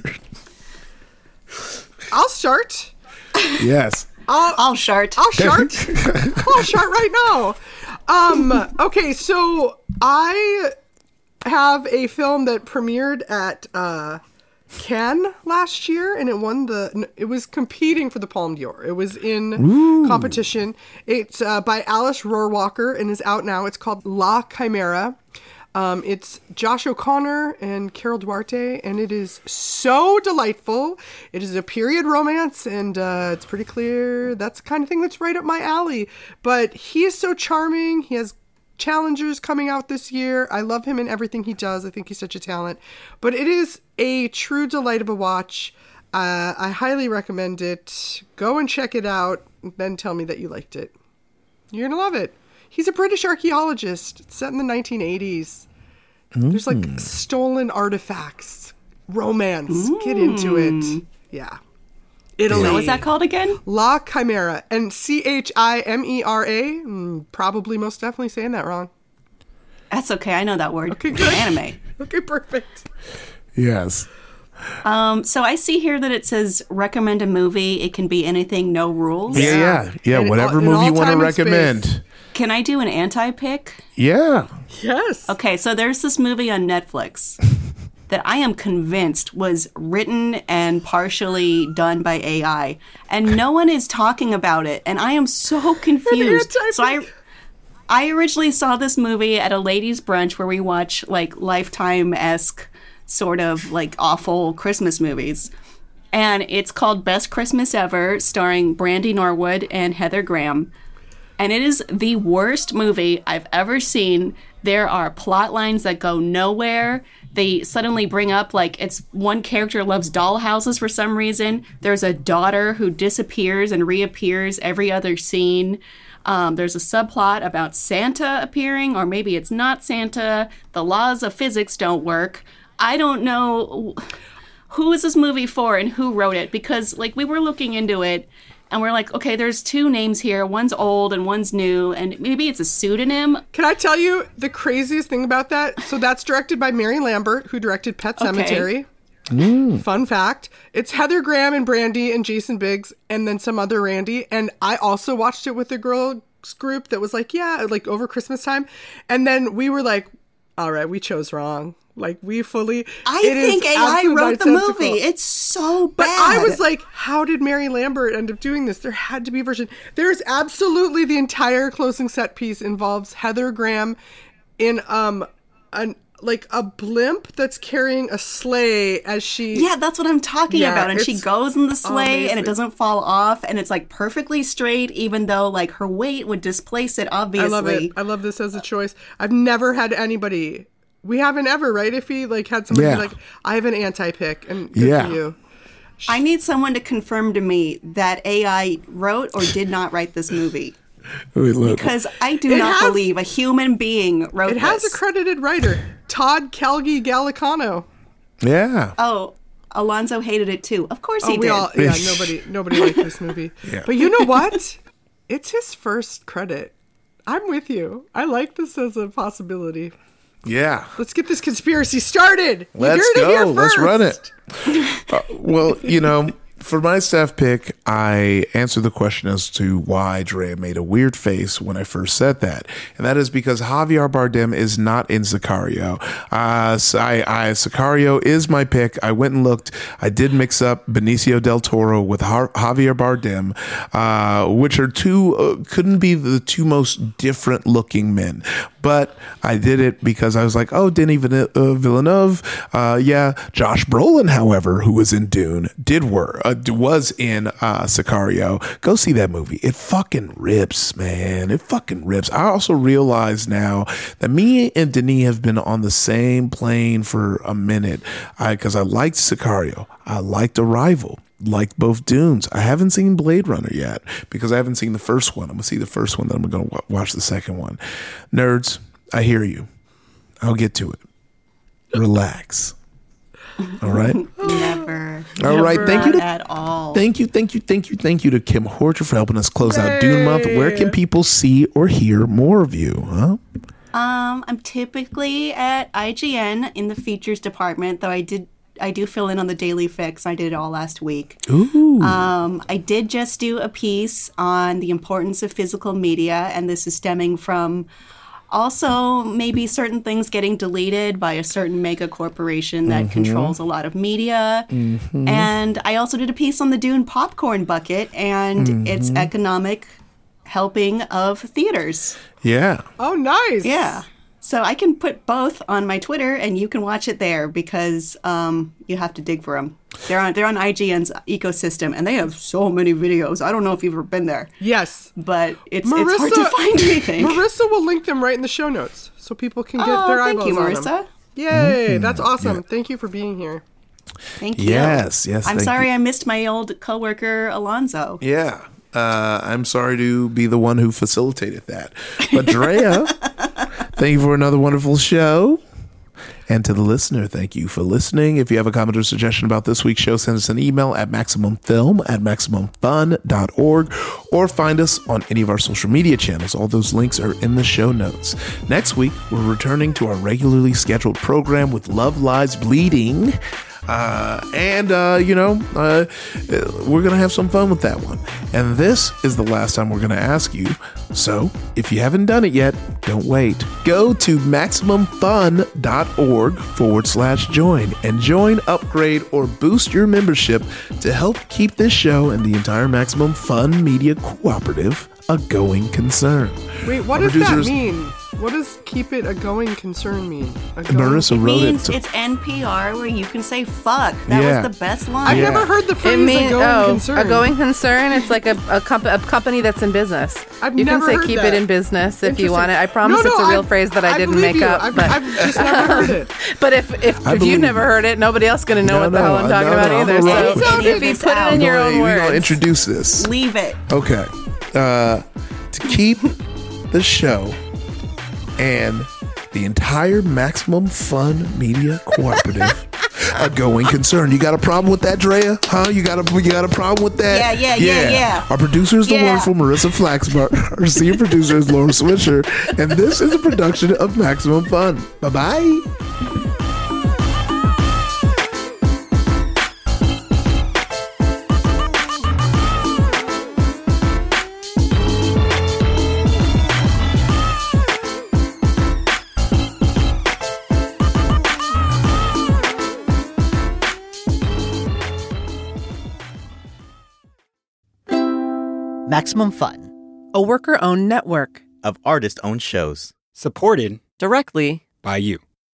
I'll start. Yes. I'll start. I'll start. I'll start right now. Okay, so I have a film that premiered at Cannes last year, and it was competing for the Palme d'Or. It was in competition. It's by Alice Rohrwacher and is out now. It's called La Chimera. It's Josh O'Connor and Carol Duarte, and it is so delightful. It is a period romance, and it's pretty clear that's the kind of thing that's right up my alley. But he is so charming. He has challengers coming out this year. I love him in everything he does. I think he's such a talent. But it is a true delight of a watch. I highly recommend it. Go and check it out, then tell me that you liked it. You're going to love it. He's a British archaeologist. It's set in the 1980s. There's like stolen artifacts, romance. Get into it. Yeah. Italy. What was that called again? La Chimera. And Chimera. Probably most definitely saying that wrong. That's okay. I know that word. Okay, good. Anime. Okay, perfect. Yes. So I see here that it says recommend a movie. It can be anything, no rules. Yeah. And whatever in movie all you want to time and recommend. space. Can I do an anti-pick? Yeah. Yes. Okay, so there's this movie on Netflix that I am convinced was written and partially done by AI, and no one is talking about it, and I am so confused. So I originally saw this movie at a ladies' brunch where we watch like Lifetime-esque sort of like awful Christmas movies. And it's called Best Christmas Ever, starring Brandy Norwood and Heather Graham. And it is the worst movie I've ever seen. There are plot lines that go nowhere. They suddenly bring up, like, it's one character loves dollhouses for some reason. There's a daughter who disappears and reappears every other scene. There's a subplot about Santa appearing, or maybe it's not Santa. The laws of physics don't work. I don't know who is this movie for and who wrote it, because, like, we were looking into it, and we're like, okay, there's two names here. One's old and one's new, and maybe it's a pseudonym. Can I tell you the craziest thing about that? So that's directed by Mary Lambert, who directed Pet Sematary. Fun fact. It's Heather Graham and Brandy and Jason Biggs and then some other Randy. And I also watched it with a girls group that was like, yeah, like over Christmas time. And then we were like, all right, we chose wrong. Like, we fully... I think AI wrote the movie. It's so bad. But I was like, how did Mary Lambert end up doing this? There had to be a version. There's absolutely the entire closing set piece involves Heather Graham in a blimp that's carrying a sleigh as she... Yeah, that's what I'm talking about. And she goes in the sleigh amazing. and it doesn't fall off and it's like perfectly straight, even though like her weight would displace it, obviously. I love it. I love this as a choice. I've never had anybody... We haven't ever, right? If he like had somebody like, I have an anti-pick, and good for you. I need someone to confirm to me that AI wrote or did not write this movie. Because I do not believe a human being wrote this. It has a credited writer, Todd Calgi Gallicano. Yeah. Oh, Alonzo hated it too. Of course he did. Nobody liked this movie. Yeah. But you know what? It's his first credit. I'm with you. I like this as a possibility. Yeah. Let's get this conspiracy started. Let's go. Let's run it. Well, you know, for my staff pick, I answered the question as to why Drea made a weird face when I first said that. And that is because Javier Bardem is not in Sicario. Sicario is my pick. I went and looked. I did mix up Benicio del Toro with Javier Bardem, which are couldn't be the two most different looking men. But I did it because I was like, oh, Denis Villeneuve. Josh Brolin, however, who was in Dune, was in Sicario. Go see that movie. It fucking rips, man. It fucking rips. I also realize now that me and Denis have been on the same plane for a minute because I liked Sicario. I liked Arrival. Liked both Dunes. I haven't seen Blade Runner yet because I haven't seen the first one. I'm going to see the first one, then I'm going to watch the second one. Nerds, I hear you. I'll get to it. Relax. All right? Never. Never. All right, thank you Not at all. Thank you to Kim Horcher for helping us close out Dune Month. Where can people see or hear more of you? Huh? I'm typically at IGN in the features department, though I do fill in on the Daily Fix. I did it all last week. Ooh. I did just do a piece on the importance of physical media, and this is stemming from also maybe certain things getting deleted by a certain mega corporation that controls a lot of media. And I also did a piece on the Dune popcorn bucket and its economic helping of theaters. Yeah. Oh, nice. Yeah. So I can put both on my Twitter, and you can watch it there because you have to dig for them. They're on IGN's ecosystem, and they have so many videos. I don't know if you've ever been there. Yes. But it's hard to find anything. Marissa will link them right in the show notes so people can get their eyeballs thank you, on Marissa. them. Yay, that's awesome. Thank you for being here. Thank you. Yes. I'm thank sorry you. I missed my old coworker, Alonzo. Yeah. I'm sorry to be the one who facilitated that. But Drea, thank you for another wonderful show. And to the listener, thank you for listening. If you have a comment or suggestion about this week's show, send us an email at maximumfilm@maximumfun.org or find us on any of our social media channels. All those links are in the show notes. Next week, we're returning to our regularly scheduled program with Love Lies Bleeding. We're going to have some fun with that one. And this is the last time we're going to ask you. So if you haven't done it yet, don't wait. Go to MaximumFun.org/join and join, upgrade, or boost your membership to help keep this show and the entire Maximum Fun Media Cooperative a going concern. Wait, what does that mean? What does keep it a going concern mean? Marissa wrote means it. it's NPR where you can say fuck. That was the best line. I've never heard the phrase a going concern. A going concern. It's like a company that's in business. You can say keep it in business if you want it. I promise it's a real phrase that I didn't make up. I've just never heard it. But if you've never heard it, nobody else is going to know what the hell I'm talking about either. So if you put it in your own words. We're going to introduce this. Leave it. Okay. To keep the show and the entire Maximum Fun Media Cooperative a going concern. You got a problem with that, Drea? Huh? You got a problem with that? Yeah. Our producer is the wonderful Marissa Flaxbart. Our senior producer is Laura Swisher. And this is a production of Maximum Fun. Bye-bye. Maximum Fun, a worker-owned network of artist-owned shows. Supported directly by you.